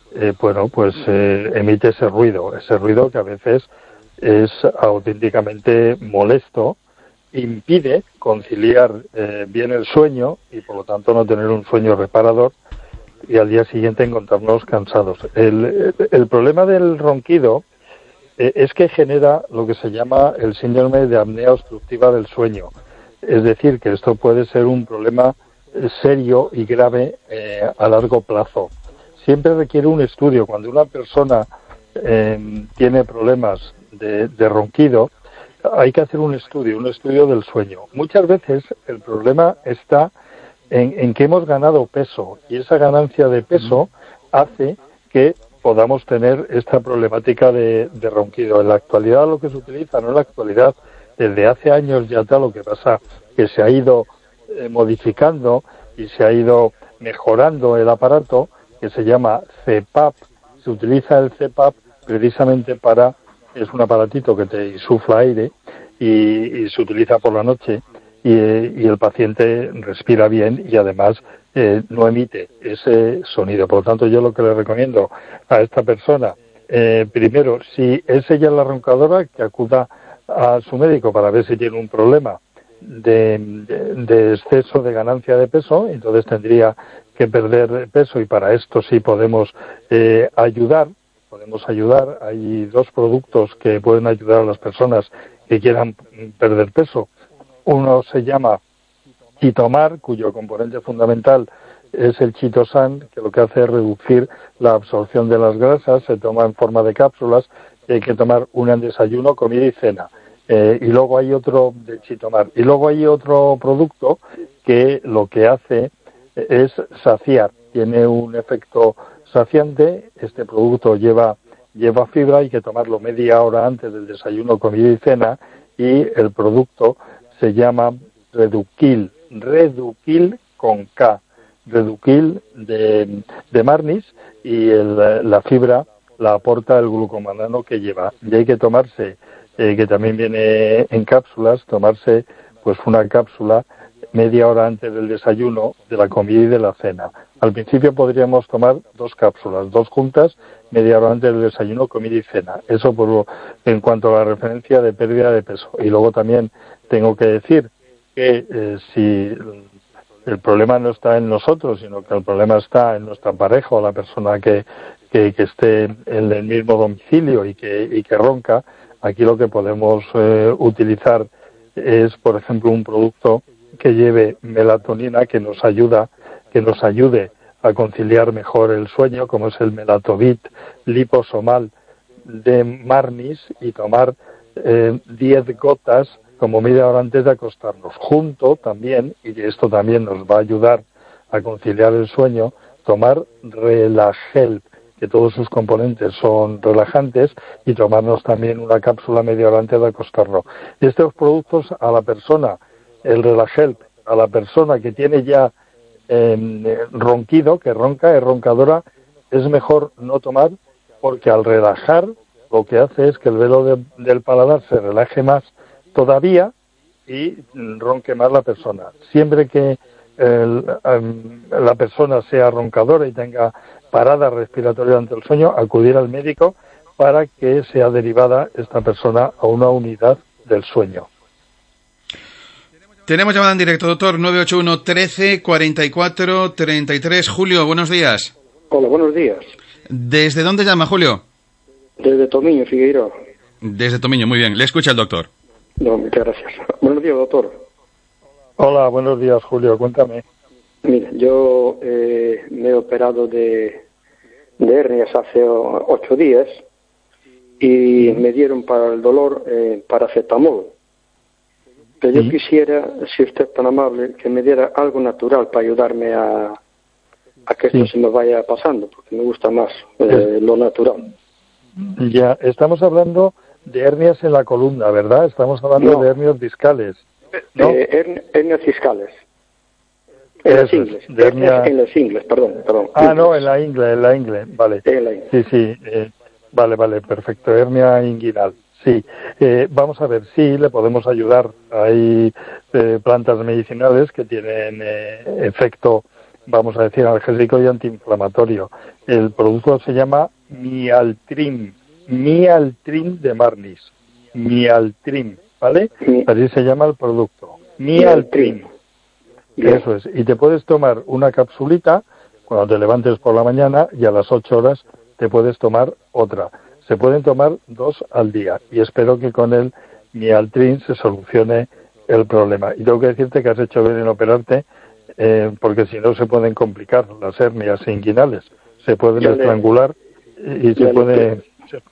[SPEAKER 11] emite ese ruido que a veces es auténticamente molesto, impide conciliar bien el sueño y por lo tanto no tener un sueño reparador y al día siguiente encontrarnos cansados. El problema del ronquido es que genera lo que se llama el síndrome de apnea obstructiva del sueño, es decir, que esto puede ser un problema serio y grave a largo plazo. Siempre requiere un estudio. Cuando una persona tiene problemas de ronquido, hay que hacer un estudio del sueño. Muchas veces el problema está en que hemos ganado peso y esa ganancia de peso hace que podamos tener esta problemática de ronquido. En la actualidad lo que se utiliza, no en la actualidad, desde hace años ya está, lo que pasa que se ha ido modificando y se ha ido mejorando el aparato, que se llama CPAP. Se utiliza el CPAP precisamente es un aparatito que te insufla aire y se utiliza por la noche y el paciente respira bien y además no emite ese sonido. Por lo tanto, yo lo que le recomiendo a esta persona, primero, si es ella la roncadora, que acuda a su médico para ver si tiene un problema de exceso de ganancia de peso, entonces tendría que perder peso y para esto sí podemos ayudar. Hay dos productos que pueden ayudar a las personas que quieran perder peso. Uno se llama Chitomar, cuyo componente fundamental es el chitosan, que lo que hace es reducir la absorción de las grasas. Se toma en forma de cápsulas y hay que tomar una en desayuno, comida y cena. Y luego hay otro de Chitomar. Y luego hay otro producto que lo que hace es saciar. Tiene un efecto saciante. Este producto lleva fibra, hay que tomarlo media hora antes del desayuno, comida y cena. Y el producto se llama Reduquil con K, Reduquil de Marnis, y la fibra la aporta el glucomanano que lleva. Y hay que tomarse, que también viene en cápsulas, tomarse pues una cápsula media hora antes del desayuno, de la comida y de la cena. Al principio podríamos tomar 2 cápsulas, 2 juntas, media hora antes del desayuno, comida y cena. Eso en cuanto a la referencia de pérdida de peso. Y luego también tengo que decir que si el problema no está en nosotros, sino que el problema está en nuestra pareja o la persona que esté en el mismo domicilio y que ronca, aquí lo que podemos utilizar es, por ejemplo, un producto que lleve melatonina, que nos ayude a conciliar mejor el sueño, como es el Melatovit liposomal de Marnis, y tomar 10 gotas como media hora antes de acostarnos. Junto también, y esto también nos va a ayudar a conciliar el sueño, tomar Relagel, que todos sus componentes son relajantes, y tomarnos también una cápsula media hora antes de acostarnos. Y estos productos a la persona, el Relagel, a la persona que tiene ya ronquido, que ronca, es roncadora, es mejor no tomar, porque al relajar lo que hace es que el velo del paladar se relaje más todavía y ronque más la persona. Siempre que la persona sea roncadora y tenga parada respiratoria durante el sueño, acudir al médico para que sea derivada esta persona a una unidad del sueño.
[SPEAKER 2] Tenemos llamada en directo, doctor, 981 13 44 33. Julio, buenos días.
[SPEAKER 12] Hola, buenos días.
[SPEAKER 2] ¿Desde dónde llama, Julio?
[SPEAKER 12] Desde Tomiño, Figueiredo.
[SPEAKER 2] Desde Tomiño, muy bien. Le escucha el doctor.
[SPEAKER 12] No, muchas gracias. Buenos días, doctor.
[SPEAKER 11] Hola, buenos días, Julio. Cuéntame.
[SPEAKER 12] Mira, yo me he operado de hernias hace 8 días y me dieron para el dolor paracetamol. Pero yo quisiera, si usted es tan amable, que me diera algo natural para ayudarme a que esto se me vaya pasando, porque me gusta más lo natural.
[SPEAKER 11] Ya, estamos hablando de hernias en la columna, ¿verdad? Estamos hablando de hernias discales, ¿no?
[SPEAKER 12] Hernias discales. En las ingles. En las ingles, perdón.
[SPEAKER 11] Ah, no, en la ingle, vale. Sí, vale, perfecto. Hernia inguinal. Sí, vamos a ver, sí, le podemos ayudar. Hay plantas medicinales que tienen efecto, vamos a decir, analgésico y antiinflamatorio. El producto se llama Mialtrim de Marnis. Mialtrim, ¿vale? Así se llama el producto. Mialtrim. Eso es. Y te puedes tomar una capsulita cuando te levantes por la mañana y a las 8 horas te puedes tomar otra. Se pueden tomar 2 al día y espero que con el Mialtrim se solucione el problema. Y tengo que decirte que has hecho bien en operarte porque si no se pueden complicar las hernias inguinales. Se pueden estrangular y se puede...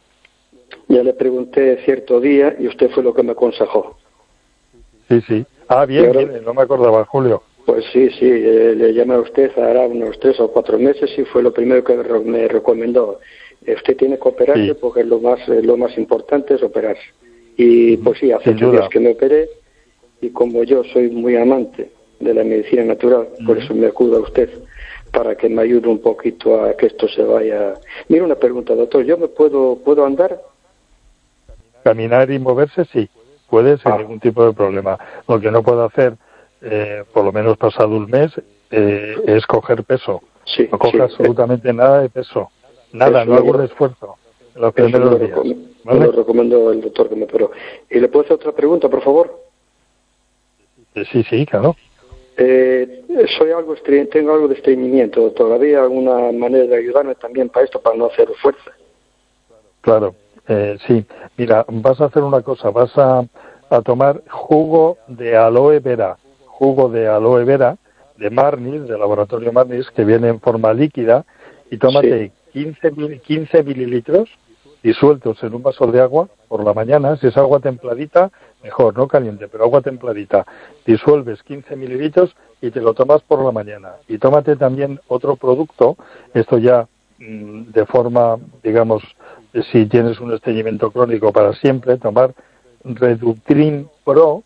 [SPEAKER 12] Ya le pregunté cierto día y usted fue lo que me aconsejó.
[SPEAKER 11] Sí. Ah, bien, no me acordaba, Julio.
[SPEAKER 12] Pues sí, le llamé a usted hará unos 3 o 4 meses y fue lo primero que me recomendó. Usted tiene que operarse porque lo más importante es operarse. Y pues sí, hace 8 días que me operé y como yo soy muy amante de la medicina natural, por eso me acudo a usted para que me ayude un poquito a que esto se vaya. Mira, una pregunta, doctor, ¿yo me puedo andar?
[SPEAKER 11] Caminar y moverse, sí, puede sin ningún tipo de problema. Lo que no puedo hacer, por lo menos pasado un mes, es coger peso. No coge absolutamente nada de peso. Nada, no hago un esfuerzo en los primeros días.
[SPEAKER 12] Me lo recomendó el doctor que me operó. ¿Y le puedo hacer otra pregunta, por favor?
[SPEAKER 11] Sí, claro.
[SPEAKER 12] Tengo algo de estreñimiento. ¿Todavía alguna manera de ayudarme también para esto, para no hacer fuerza?
[SPEAKER 11] Claro, sí. Mira, vas a hacer una cosa. Vas a tomar jugo de aloe vera. Jugo de aloe vera de Marnis, del laboratorio Marnis, que viene en forma líquida. Y tómate 15 mililitros disueltos en un vaso de agua por la mañana. Si es agua templadita, mejor, no caliente, pero agua templadita. Disuelves 15 mililitros y te lo tomas por la mañana. Y tómate también otro producto, esto ya de forma, digamos, si tienes un estreñimiento crónico para siempre, tomar Reductrin Pro,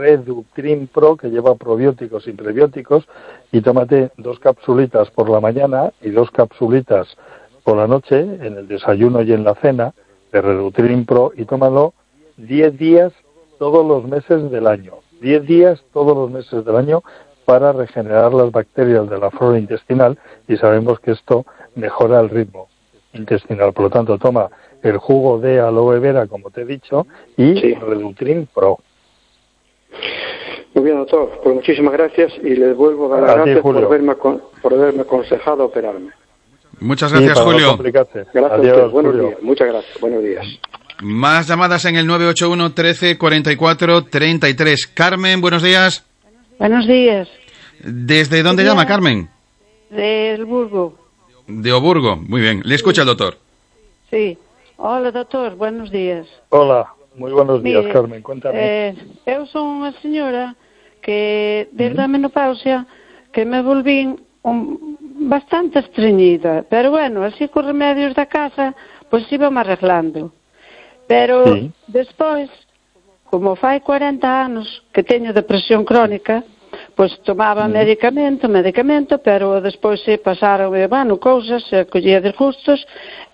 [SPEAKER 11] que lleva probióticos y prebióticos, y tómate 2 capsulitas por la mañana y 2 capsulitas por la noche, en el desayuno y en la cena, de Reductrin Pro, y tómalo 10 días todos los meses del año. 10 días todos los meses del año para regenerar las bacterias de la flora intestinal, y sabemos que esto mejora el ritmo intestinal. Por lo tanto, toma el jugo de aloe vera, como te he dicho, y Reductrin Pro.
[SPEAKER 12] Muy bien, doctor. Pues muchísimas gracias y les vuelvo a dar las gracias por haberme aconsejado operarme.
[SPEAKER 2] Muchas gracias, Julio.
[SPEAKER 12] Gracias a usted. Buenos días. Muchas gracias. Buenos días.
[SPEAKER 2] Más llamadas en el 981 13 44 33. Carmen, buenos días.
[SPEAKER 13] Buenos días.
[SPEAKER 2] ¿Desde dónde llama, Carmen?
[SPEAKER 13] Del Burgo.
[SPEAKER 2] De Oburgo. Muy bien. Le escucha el doctor.
[SPEAKER 13] Sí. Hola, doctor. Buenos días.
[SPEAKER 11] Hola. Muy buenos días, Carmen. Cuéntame.
[SPEAKER 13] Eu son unha señora que desde a menopausia que me volvín bastante estreñida, pero bueno, así con remedios da casa pois íbamos arreglando, pero despois, como fai 40 anos que teño depresión crónica, pois tomaba medicamento, pero despois se pasaron, cousas, collía desgustos,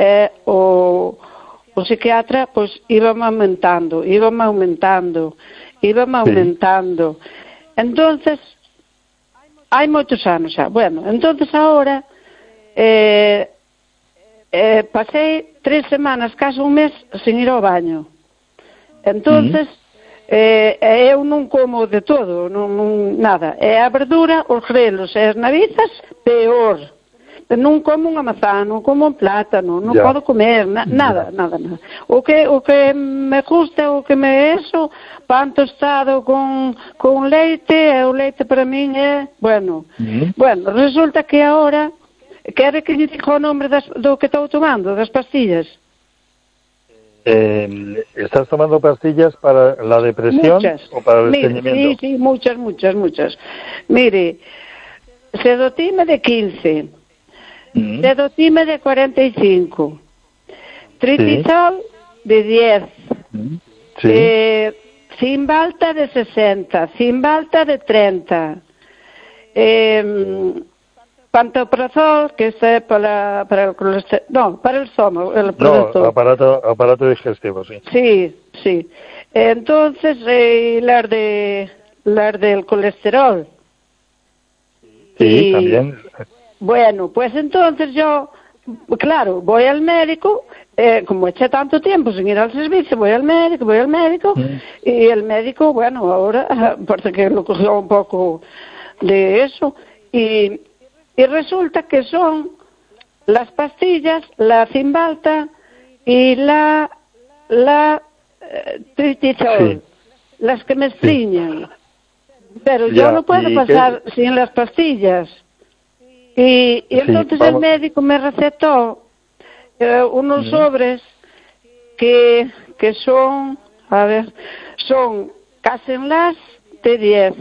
[SPEAKER 13] o psiquiatra pois íbame aumentando íbame aumentando. Entonces, hai moitos anos xa. Bueno, entonces ahora pasei 3 semanas, casi un mes, sin ir ao baño. Entonces, eu non como de todo, nada. É a verdura, os grelos e as navizas, peor. Non como unha mazá, non como un plátano, non podo comer, nada. O que me gusta, o que me eso, pan tostado con leite, e o leite para min é, bueno, resulta que agora, quere que lle diga o nombre do que estou tomando, das pastillas?
[SPEAKER 11] ¿Estás tomando pastillas para la depresión o para el estreñimiento?
[SPEAKER 13] Sí, muchas. Mire, Sedotime de 15, Sedotime de 45, Tritisol de 10, Cymbalta de 60, Cymbalta de 30, Pantoprazol, que es para el colesterol, no, para el estómago,
[SPEAKER 11] aparato digestivo, sí.
[SPEAKER 13] Sí. Entonces, las del colesterol.
[SPEAKER 11] Sí, también.
[SPEAKER 13] Bueno, pues entonces yo, claro, voy al médico, como eché tanto tiempo sin ir al servicio, voy al médico, y el médico, bueno, ahora parece que lo cogió un poco de eso, y resulta que son las pastillas, la Cymbalta y la Tritisol, las que me estriñan. Pero yo no puedo pasar sin las pastillas. Y entonces el médico me recetó unos sobres que son, son Casenlas de 10.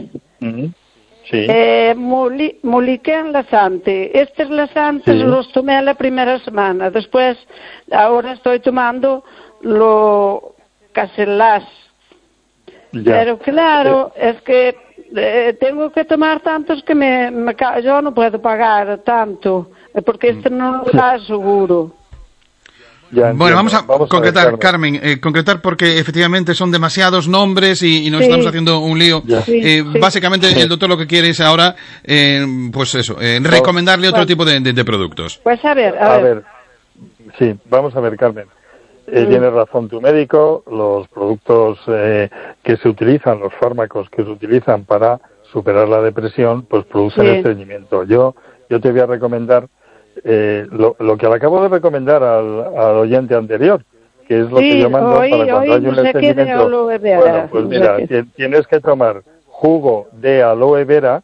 [SPEAKER 13] Muliquen Lasante. Estos lasantes los tomé la primera semana. Después, ahora estoy tomando lo Casenlas. Pero claro, es que tengo que tomar tantos que yo no puedo pagar tanto, porque no lo da seguro.
[SPEAKER 2] Bueno, vamos a concretar, Carmen, concretar porque efectivamente son demasiados nombres y nos estamos haciendo un lío. Básicamente el doctor lo que quiere es ahora, pues eso, recomendarle otro tipo de productos.
[SPEAKER 13] Pues a ver.
[SPEAKER 11] Sí, vamos a ver, Carmen. Tienes razón tu médico, los productos que se utilizan, los fármacos que se utilizan para superar la depresión, pues producen estreñimiento. Yo te voy a recomendar lo que le acabo de recomendar al oyente anterior, que es lo que yo mando para cuando hay un estreñimiento. Bueno, pues mira, tienes que tomar jugo de aloe vera,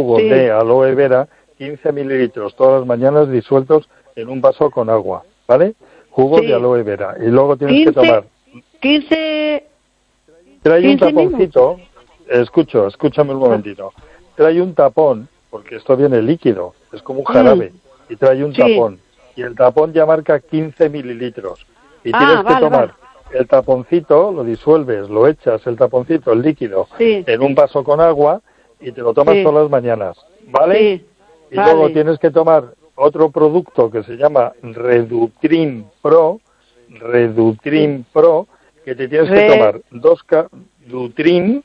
[SPEAKER 11] 15 mililitros todas las mañanas disueltos en un vaso con agua, ¿vale? Jugo de aloe vera. Y luego tienes que tomar
[SPEAKER 13] 15.
[SPEAKER 11] Trae un taponcito. Escúchame un momentito. Trae un tapón, porque esto viene líquido, es como un jarabe, y trae un tapón. Y el tapón ya marca 15 mililitros. Y tienes que tomar el taponcito, lo disuelves, lo echas, el taponcito, el líquido, en un vaso con agua, y te lo tomas todas las mañanas, ¿vale? Y luego tienes que tomar otro producto que se llama Redutrim Pro, que te tienes que tomar 2 Redutrim.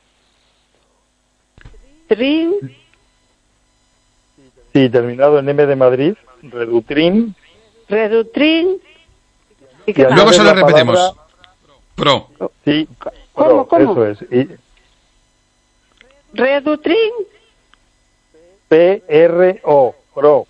[SPEAKER 11] Sí, terminado en M de Madrid, Redutrim.
[SPEAKER 2] Y luego se lo repetimos. Pro.
[SPEAKER 11] Sí, Pro, eso es.
[SPEAKER 13] Redutrim.
[SPEAKER 11] P-R-O, Pro.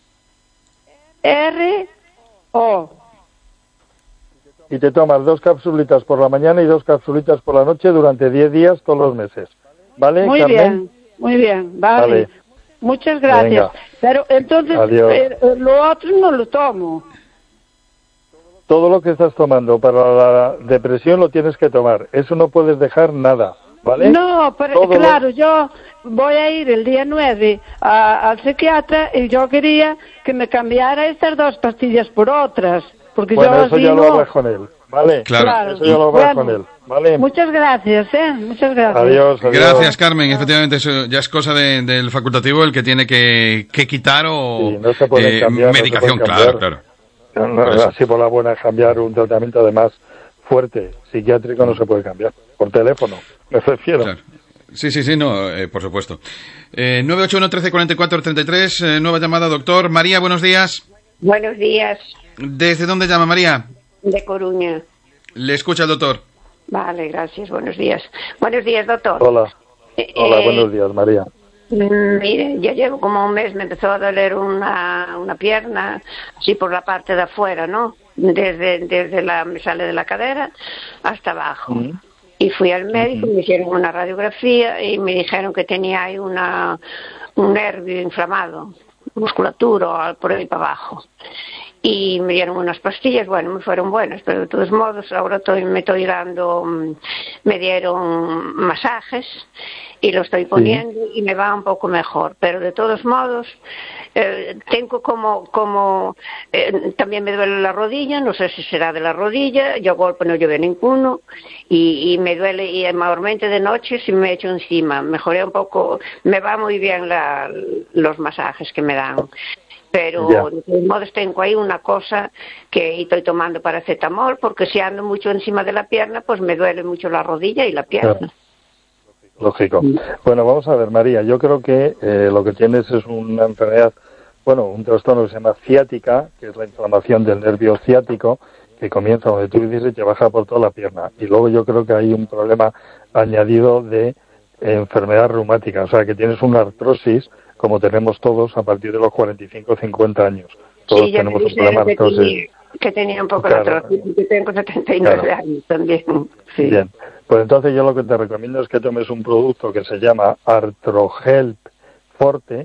[SPEAKER 13] R-O.
[SPEAKER 11] Y te tomas 2 capsulitas por la mañana y 2 capsulitas por la noche durante 10 días todos los meses. ¿Vale, Carmen?
[SPEAKER 13] Muy bien, vale. Muchas gracias.
[SPEAKER 11] Venga.
[SPEAKER 13] Pero entonces lo otro no lo tomo.
[SPEAKER 11] Todo lo que estás tomando para la depresión lo tienes que tomar. Eso no puedes dejar nada, ¿vale?
[SPEAKER 13] No, pero claro, yo voy a ir el día 9 al psiquiatra y yo quería que me cambiara estas 2 pastillas por otras. Porque
[SPEAKER 11] bueno,
[SPEAKER 13] yo
[SPEAKER 11] eso ya lo hablas con él, ¿vale?
[SPEAKER 2] Claro.
[SPEAKER 11] Eso ya lo hablas con él, ¿vale?
[SPEAKER 13] Muchas gracias, Muchas gracias.
[SPEAKER 11] Adiós.
[SPEAKER 2] Gracias, Carmen. Efectivamente, eso ya es cosa del facultativo el que tiene que quitar o
[SPEAKER 11] no se puede cambiar,
[SPEAKER 2] medicación,
[SPEAKER 11] no se puede cambiar.
[SPEAKER 2] claro.
[SPEAKER 11] Así por la buena cambiar un tratamiento además fuerte, psiquiátrico no se puede cambiar. Por teléfono, me refiero.
[SPEAKER 2] Claro. Sí, por supuesto. 981 13 44 33, nueva llamada, doctor. María, buenos días.
[SPEAKER 14] Buenos días.
[SPEAKER 2] ¿Desde dónde llama, María?
[SPEAKER 14] De Coruña.
[SPEAKER 2] Le escucha el doctor.
[SPEAKER 14] Vale, gracias, buenos días. Buenos días, doctor.
[SPEAKER 11] Hola, buenos días, María.
[SPEAKER 14] Mire, ya llevo como un mes, me empezó a doler una pierna, así por la parte de afuera, ¿no? Me sale de la cadera hasta abajo. Y fui al médico, me hicieron una radiografía y me dijeron que tenía ahí un nervio inflamado, musculatura, por ahí para abajo. Y me dieron unas pastillas, bueno, me fueron buenas, pero de todos modos ahora me dieron masajes y lo estoy poniendo y me va un poco mejor, pero de todos modos tengo también me duele la rodilla, no sé si será de la rodilla, yo golpe no llevé ninguno y me duele, y mayormente de noche si me echo encima, mejoré un poco, me va muy bien los masajes que me dan. Pero de todos modos tengo ahí una cosa que estoy tomando paracetamol, porque si ando mucho encima de la pierna, pues me duele mucho la rodilla y la pierna.
[SPEAKER 11] Lógico. Bueno, vamos a ver, María, yo creo que lo que tienes es una enfermedad, un trastorno que se llama ciática, que es la inflamación del nervio ciático, que comienza donde tú dices y te baja por toda la pierna. Y luego yo creo que hay un problema añadido de enfermedad reumática, o sea, que tienes una artrosis, como tenemos todos a partir de los 45 o 50 años. Todos tenemos un problema de artrosis.
[SPEAKER 14] Que tenía un poco de artrosis, que tengo 79 años también. Sí.
[SPEAKER 11] Bien, pues entonces yo lo que te recomiendo es que tomes un producto que se llama Artrohelp Forte,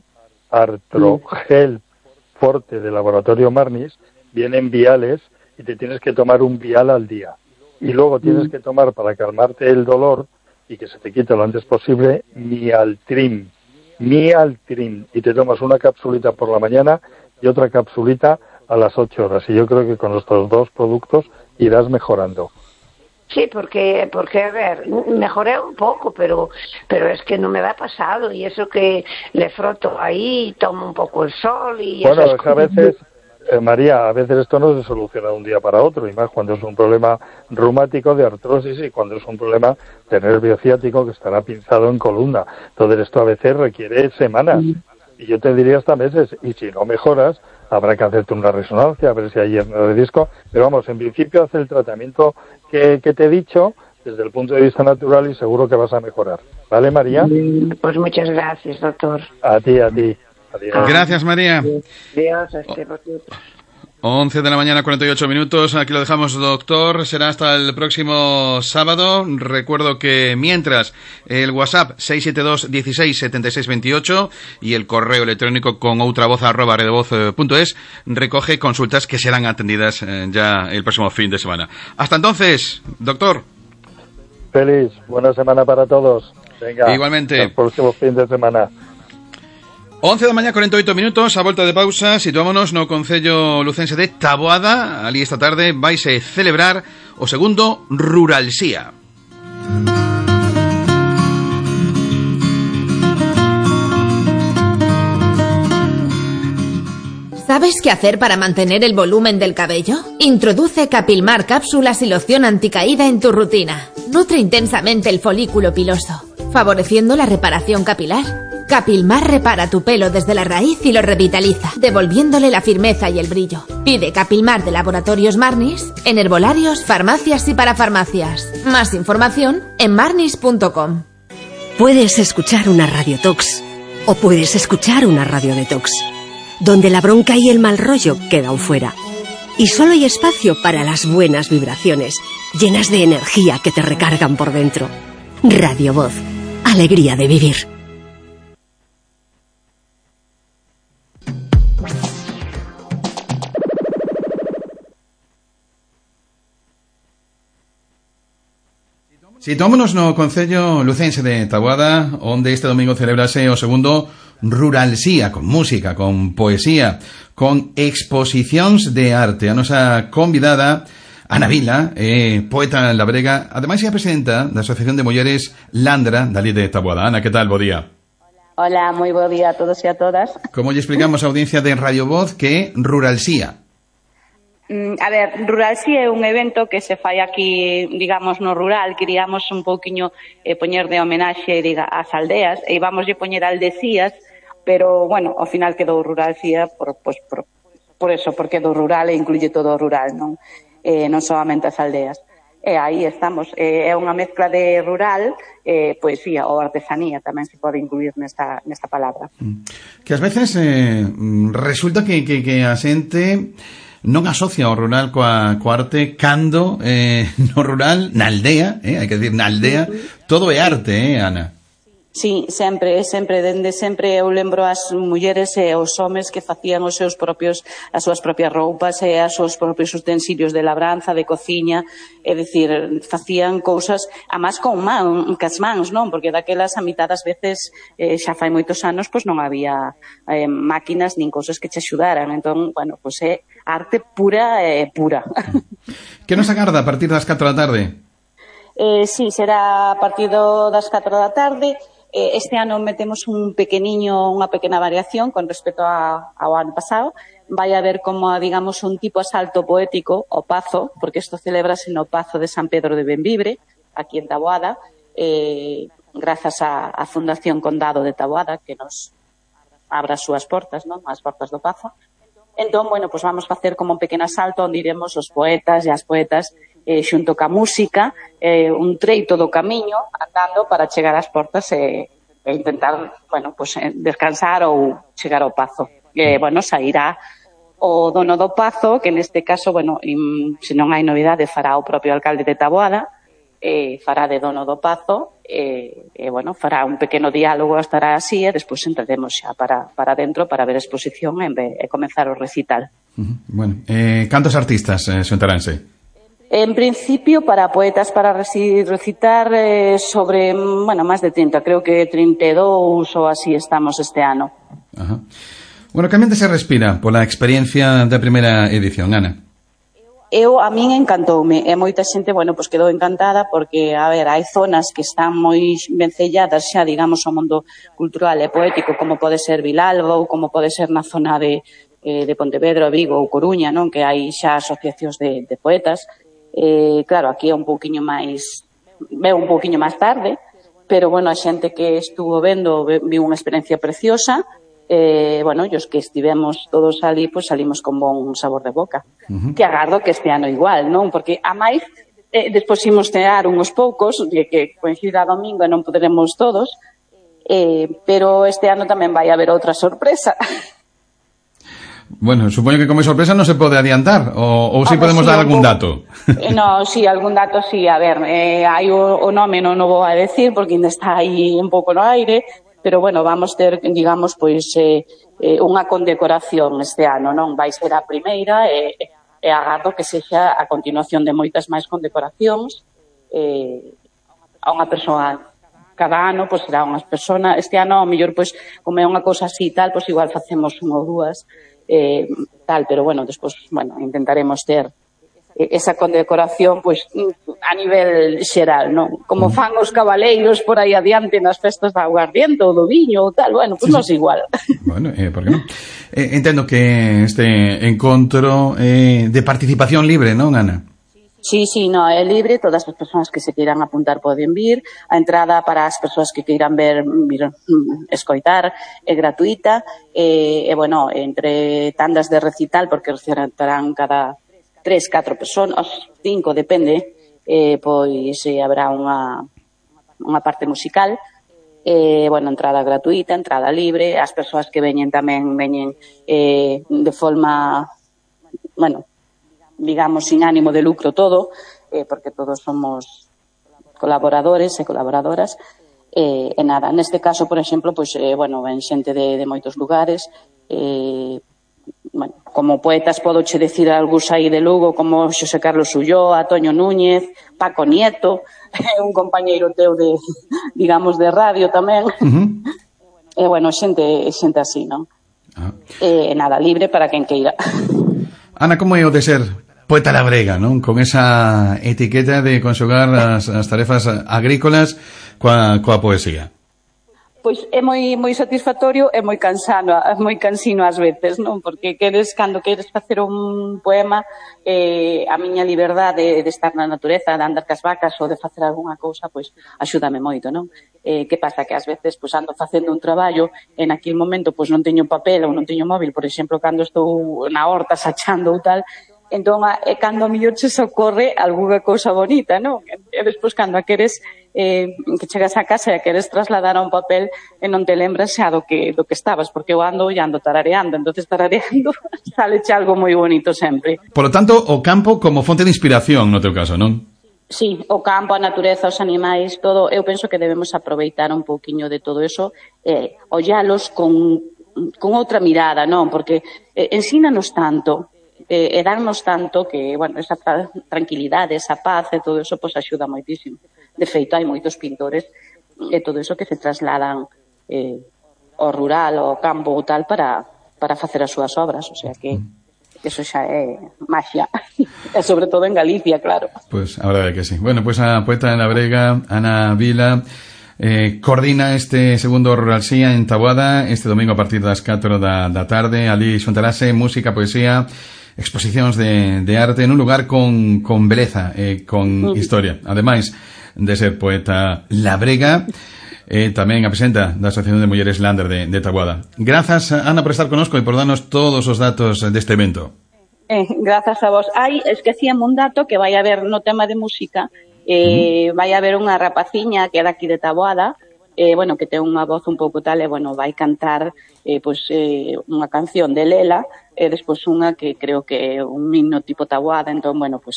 [SPEAKER 11] de Laboratorio Marnis, vienen viales y te tienes que tomar un vial al día. Y luego tienes que tomar, para calmarte el dolor y que se te quite lo antes posible, Mialtrim, y te tomas una capsulita por la mañana y otra capsulita a las 8 horas. Y yo creo que con estos dos productos irás mejorando.
[SPEAKER 14] Sí, porque a ver, mejoré un poco, pero es que no me va pasado, y eso que le froto ahí, tomo un poco el sol y...
[SPEAKER 11] Bueno, es que a veces... María, a veces esto no se soluciona de un día para otro, y más cuando es un problema reumático de artrosis y cuando es un problema de nervio ciático que estará pinzado en columna. Entonces esto a veces requiere semanas, y yo te diría hasta meses, y si no mejoras, habrá que hacerte una resonancia, a ver si hay hernia de disco, pero vamos, en principio haz el tratamiento que te he dicho desde el punto de vista natural y seguro que vas a mejorar. ¿Vale, María?
[SPEAKER 14] Pues muchas gracias, doctor.
[SPEAKER 11] A ti. Adiós.
[SPEAKER 2] Gracias, María.
[SPEAKER 14] Adiós,
[SPEAKER 2] 11 de la mañana, 48 minutos. Aquí lo dejamos, doctor. Será hasta el próximo sábado. Recuerdo que mientras el WhatsApp 672 16 76 28 y el correo electrónico con outravoz@radiovoz.es recoge consultas que serán atendidas ya el próximo fin de semana. Hasta entonces, doctor.
[SPEAKER 11] Feliz, buena semana para todos. Venga,
[SPEAKER 2] igualmente.
[SPEAKER 11] Hasta el próximo fin de semana.
[SPEAKER 2] 11 da mañá, 48 minutos, a volta de pausa, situámonos no concello lucense de Taboada. Ali esta tarde vais a celebrar o segundo Ruralsía.
[SPEAKER 10] ¿Sabes qué hacer para mantener el volumen del cabello? Introduce Capilmar cápsulas y loción anticaída en tu rutina. Nutre intensamente el folículo piloso, favoreciendo la reparación capilar. Capilmar repara tu pelo desde la raíz y lo revitaliza, devolviéndole la firmeza y el brillo. Pide Capilmar de Laboratorios Marnis en herbolarios, farmacias y parafarmacias. Más información en marnis.com.
[SPEAKER 3] Puedes escuchar una radiotox o puedes escuchar una radiodetox, donde la bronca y el mal rollo quedan fuera. Y solo hay espacio para las buenas vibraciones, llenas de energía que te recargan por dentro. Radio Voz, alegría de vivir.
[SPEAKER 5] Situámonos no concello lucense de Taboada, onde este domingo celebrase o segundo Ruralsía, con música, con poesía, con exposicións de arte. A nosa convidada, Ana Vila, poeta labrega, ademais é a presidenta da Asociación de Mulleres Landra, dali de Taboada. Ana, que tal? Bo día.
[SPEAKER 15] Hola, moi bo día a todos e a todas.
[SPEAKER 5] Como lle explicamos a audiencia de Radio Voz que é Ruralsía?
[SPEAKER 15] A ver, Rural sí é un evento que se fai aquí, digamos, no rural. Queríamos un pouquiño poñer de homenaxe ás aldeas e íbamos lle poñer aldecías, pero, bueno, ao final quedou Rural Cía por eso, porque do rural e incluye todo o rural, non solamente as aldeas. E aí estamos. É unha mezcla de rural, poesía ou artesanía, tamén se pode incluir nesta palabra.
[SPEAKER 5] Que ás veces resulta que a xente non asocia o rural coa arte cando no rural, na aldea, hai que dicir, na aldea, todo é arte, Ana?
[SPEAKER 15] Sí, sempre, dende sempre eu lembro as mulleres e os homes que facían as súas propias roupas e os seus propios utensilios de labranza, de cociña, é dicir, facían cousas, a máis con cas mans, non? Porque daquelas a mitad das veces, xa fai moitos anos, pois non había máquinas nin cousas que che axudaran, entón, bueno, pois é arte pura e pura.
[SPEAKER 5] Que nos agarda a partir das 4 da tarde?
[SPEAKER 15] Sí, será a partir das 4 da tarde. Este ano metemos unha pequena variación con respecto ao ano pasado. Vai haber como, digamos, un tipo asalto poético ao Pazo, porque isto celébrase no Pazo de San Pedro de Benvibre, aquí en Taboada, grazas á Fundación Condado de Taboada, que nos abra as súas portas, non? As portas do Pazo. Entón, bueno, pues vamos facer como un pequeno asalto onde iremos os poetas e as poetas xunto ca música, un treito do camiño andando para chegar ás portas e intentar, bueno, pues descansar ou chegar ao Pazo. Bueno, sairá o dono do Pazo, que neste caso, bueno, se non hai novidade, fará o propio alcalde de Taboada, fará de dono do Pazo, bueno, fará un pequeno diálogo, estará así, e despois entraremos xa para dentro para ver a exposición e comenzar o recital.
[SPEAKER 5] Bueno, cantos artistas xuntaranse?
[SPEAKER 15] En principio, para poetas para recitar sobre, bueno, máis de 30, creo que 32 ou así estamos este ano.
[SPEAKER 5] Ajá. Bueno, que ambiente se respira pola experiencia da primeira edición, Ana?
[SPEAKER 15] A min encantoume, e moita xente, bueno, pues quedou encantada porque, a ver, hai zonas que están moi vencelladas xa, digamos, ao mundo cultural e poético, como pode ser Vilalba ou como pode ser na zona de Pontevedra, Vigo ou Coruña, non? Que hai xa asociacións de poetas. Claro, aquí é un pouquiño máis, veo un pouquiño máis tarde, pero, bueno, a xente que estuvo vendo viu unha experiencia preciosa. Bueno, e os que estivemos todos ali, pues salimos con bon sabor de boca. Que agardo que este ano igual, non? Porque a máis, despois imos tear uns poucos, que coincida domingo e non poderemos todos, pero este ano tamén vai haber outra sorpresa.
[SPEAKER 5] Bueno, supoño que como sorpresa non se pode adiantar, ou si podemos dar algún dato.
[SPEAKER 15] No, sí, algún dato sí, a ver, hai o nome non o vou a decir porque ainda está aí un pouco no aire, pero bueno, vamos ter, digamos, pois unha condecoración este ano, non? Vai ser a primeira e agardo que sexa a continuación de moitas máis condecoracións a unha persoa. Cada ano, pois, será unha persona. Este ano, ao mellor, pois, como é unha cousa así tal, pois igual facemos unha ou dúas, tal, pero bueno, despois, bueno, intentaremos ter esa condecoración, pois, a nivel xeral, non? Como fan os cabaleiros por aí adiante nas festas da aguardiente ou do viño ou tal, bueno, pois nos igual.
[SPEAKER 5] Bueno, por que non? Entendo que este encontro de participación libre, non, Ana?
[SPEAKER 15] Sí, no, é libre, todas as persoas que se queiran apuntar poden vir, a entrada para as persoas que queiran vir escoitar é gratuita, e, bueno, entre tandas de recital, porque recitarán cada 3, 4 persoas, 5, depende, pois habrá unha parte musical, bueno, entrada gratuita, entrada libre, as persoas que veñen tamén veñen de forma, bueno, digamos, sin ánimo de lucro todo, porque todos somos colaboradores e colaboradoras, e nada, neste caso, por exemplo, pois, bueno, ven xente de moitos lugares, bueno, como poetas podo che decir algúns aí de Lugo, como Xosé Carlos Ulloa, Toño Núñez, Paco Nieto, un compañeiro teu de, digamos, de radio tamén, e bueno, xente así, non? Nada, libre para quen queira.
[SPEAKER 5] Ana, como é o de ser poeta labrega, non? Con esa etiqueta de conxugar as tarefas agrícolas coa poesía.
[SPEAKER 15] pois é moi satisfactorio e moi cansino ás veces, non? Porque cando queres facer un poema, a miña liberdade de estar na natureza, de andar cas vacas ou de facer algunha cousa, pois axúdame moito, non? Que pasa? Que ás veces pois ando facendo un traballo e naquele momento pois non teño papel ou non teño móvil, por exemplo, cando estou na horta sachando ou tal, entón é cando a mellor che socorre algunha cousa bonita, non? E despois cando a queres que chegas a casa e a queres trasladar a un papel e non te lembras xa do que estabas, porque eu ando tarareando, entonces tarareando saleche algo moi bonito sempre.
[SPEAKER 5] Por lo tanto, o campo como fonte de inspiración no teu caso, non?
[SPEAKER 15] Sí, o campo, a natureza, os animais, todo, eu penso que debemos aproveitar un pouquiño de todo eso, ollalos con outra mirada, non? Porque ensínanos tanto, e darnos tanto que, bueno, esa tranquilidade, esa paz e todo eso, pois axuda moitísimo. De feito, hai moitos pintores e todo eso que se trasladan ao rural, ao campo ou tal para facer as súas obras, o sea que eso xa é magia, e sobre todo en Galicia, claro.
[SPEAKER 5] Pois, a verdade é que sí. Bueno, pois a poeta de la Brega, Ana Vila, coordina este segundo Ruralsía en Taboada este domingo a partir das 4 da tarde. Ali xuntarase música, poesía, exposicións de arte nun lugar con beleza e con historia. Ademais de ser poeta labrega, tamén a presenta da Asociación de Mulleres Lander de Taboada. Grazas, Ana, por estar connosco e por darnos todos os datos deste evento.
[SPEAKER 15] Grazas a vos. Esquecíame un dato que vai haber no tema de música. Vai haber unha rapaciña que é daqui de Taboada, bueno, que ten unha voz un pouco tal, e bueno, vai cantar unha canción de Lela, e despois unha que creo que é un himno tipo Taboada, entón, bueno, pues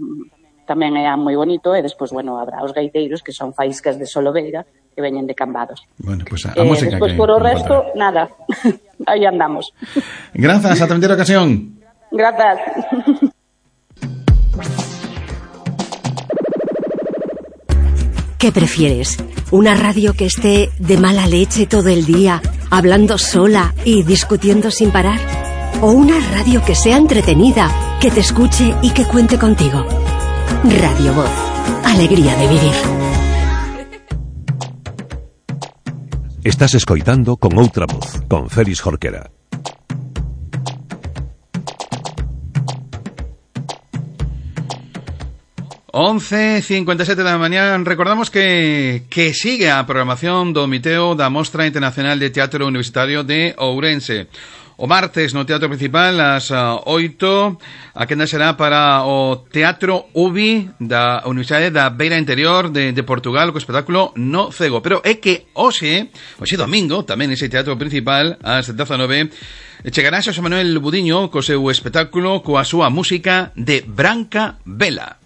[SPEAKER 15] tamén é moi bonito, e despois, bueno, habrá os gaiteiros que son faíscas de Soloveira que veñen de Cambados.
[SPEAKER 5] Bueno, pues a música
[SPEAKER 15] despois, por o resto, nada, aí andamos.
[SPEAKER 5] Grazas, ata a ocasión.
[SPEAKER 15] Grazas.
[SPEAKER 3] ¿Qué prefieres? ¿Una radio que esté de mala leche todo el día, hablando sola y discutiendo sin parar? ¿O una radio que sea entretenida, que te escuche y que cuente contigo? Radio Voz. Alegría de vivir.
[SPEAKER 1] Estás escoitando Con Outra Voz, con Félix Jorquera.
[SPEAKER 2] Once 57 da mañá. Recordamos que sigue a programación do Miteo da Mostra Internacional de Teatro Universitario de Ourense. O martes no Teatro Principal ás 8 a quenda será para o Teatro UBI da Universidade da Beira Interior de Portugal co espectáculo No Cego. Pero é que hoxe domingo, tamén ese Teatro Principal ás 19 chegará Xosé Manuel Budiño co seu espectáculo coa súa música de Branca Vela.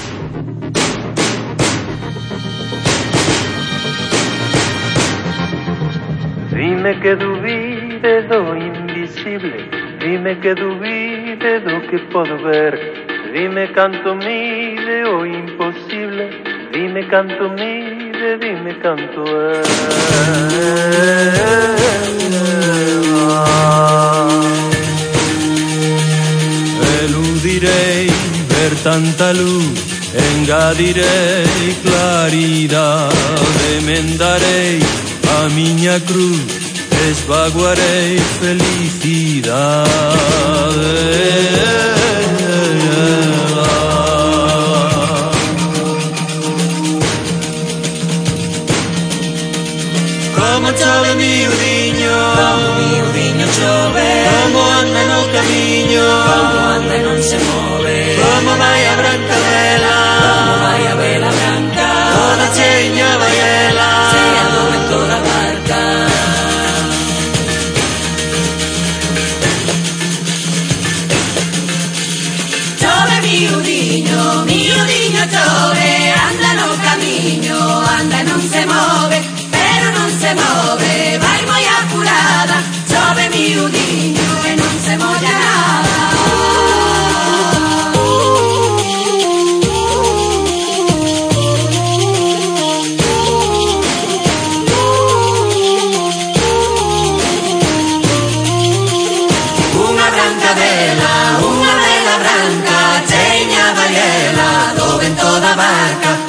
[SPEAKER 16] Dime que dubide do invisible, dime que dubide do que podo ver, dime canto mide o imposible, dime canto mide, dime canto é. Eludirei ver tanta luz, engadirei claridade, emendarei a miña cruz, esvaguarei felicidade. Como chove miudiño, chove, como anda no camiño, como anda e non se move, como vai a branca vela, como vai a vela branca, toda cheña vai ela, se ando en toda barca. Chove miudiño, miudiño chove, anda no camiño, anda e non se move, pero non se move, vai moi apurada, chove miudiño e non se molla nada. Unha vela branca, cheña variela, do vento da barca,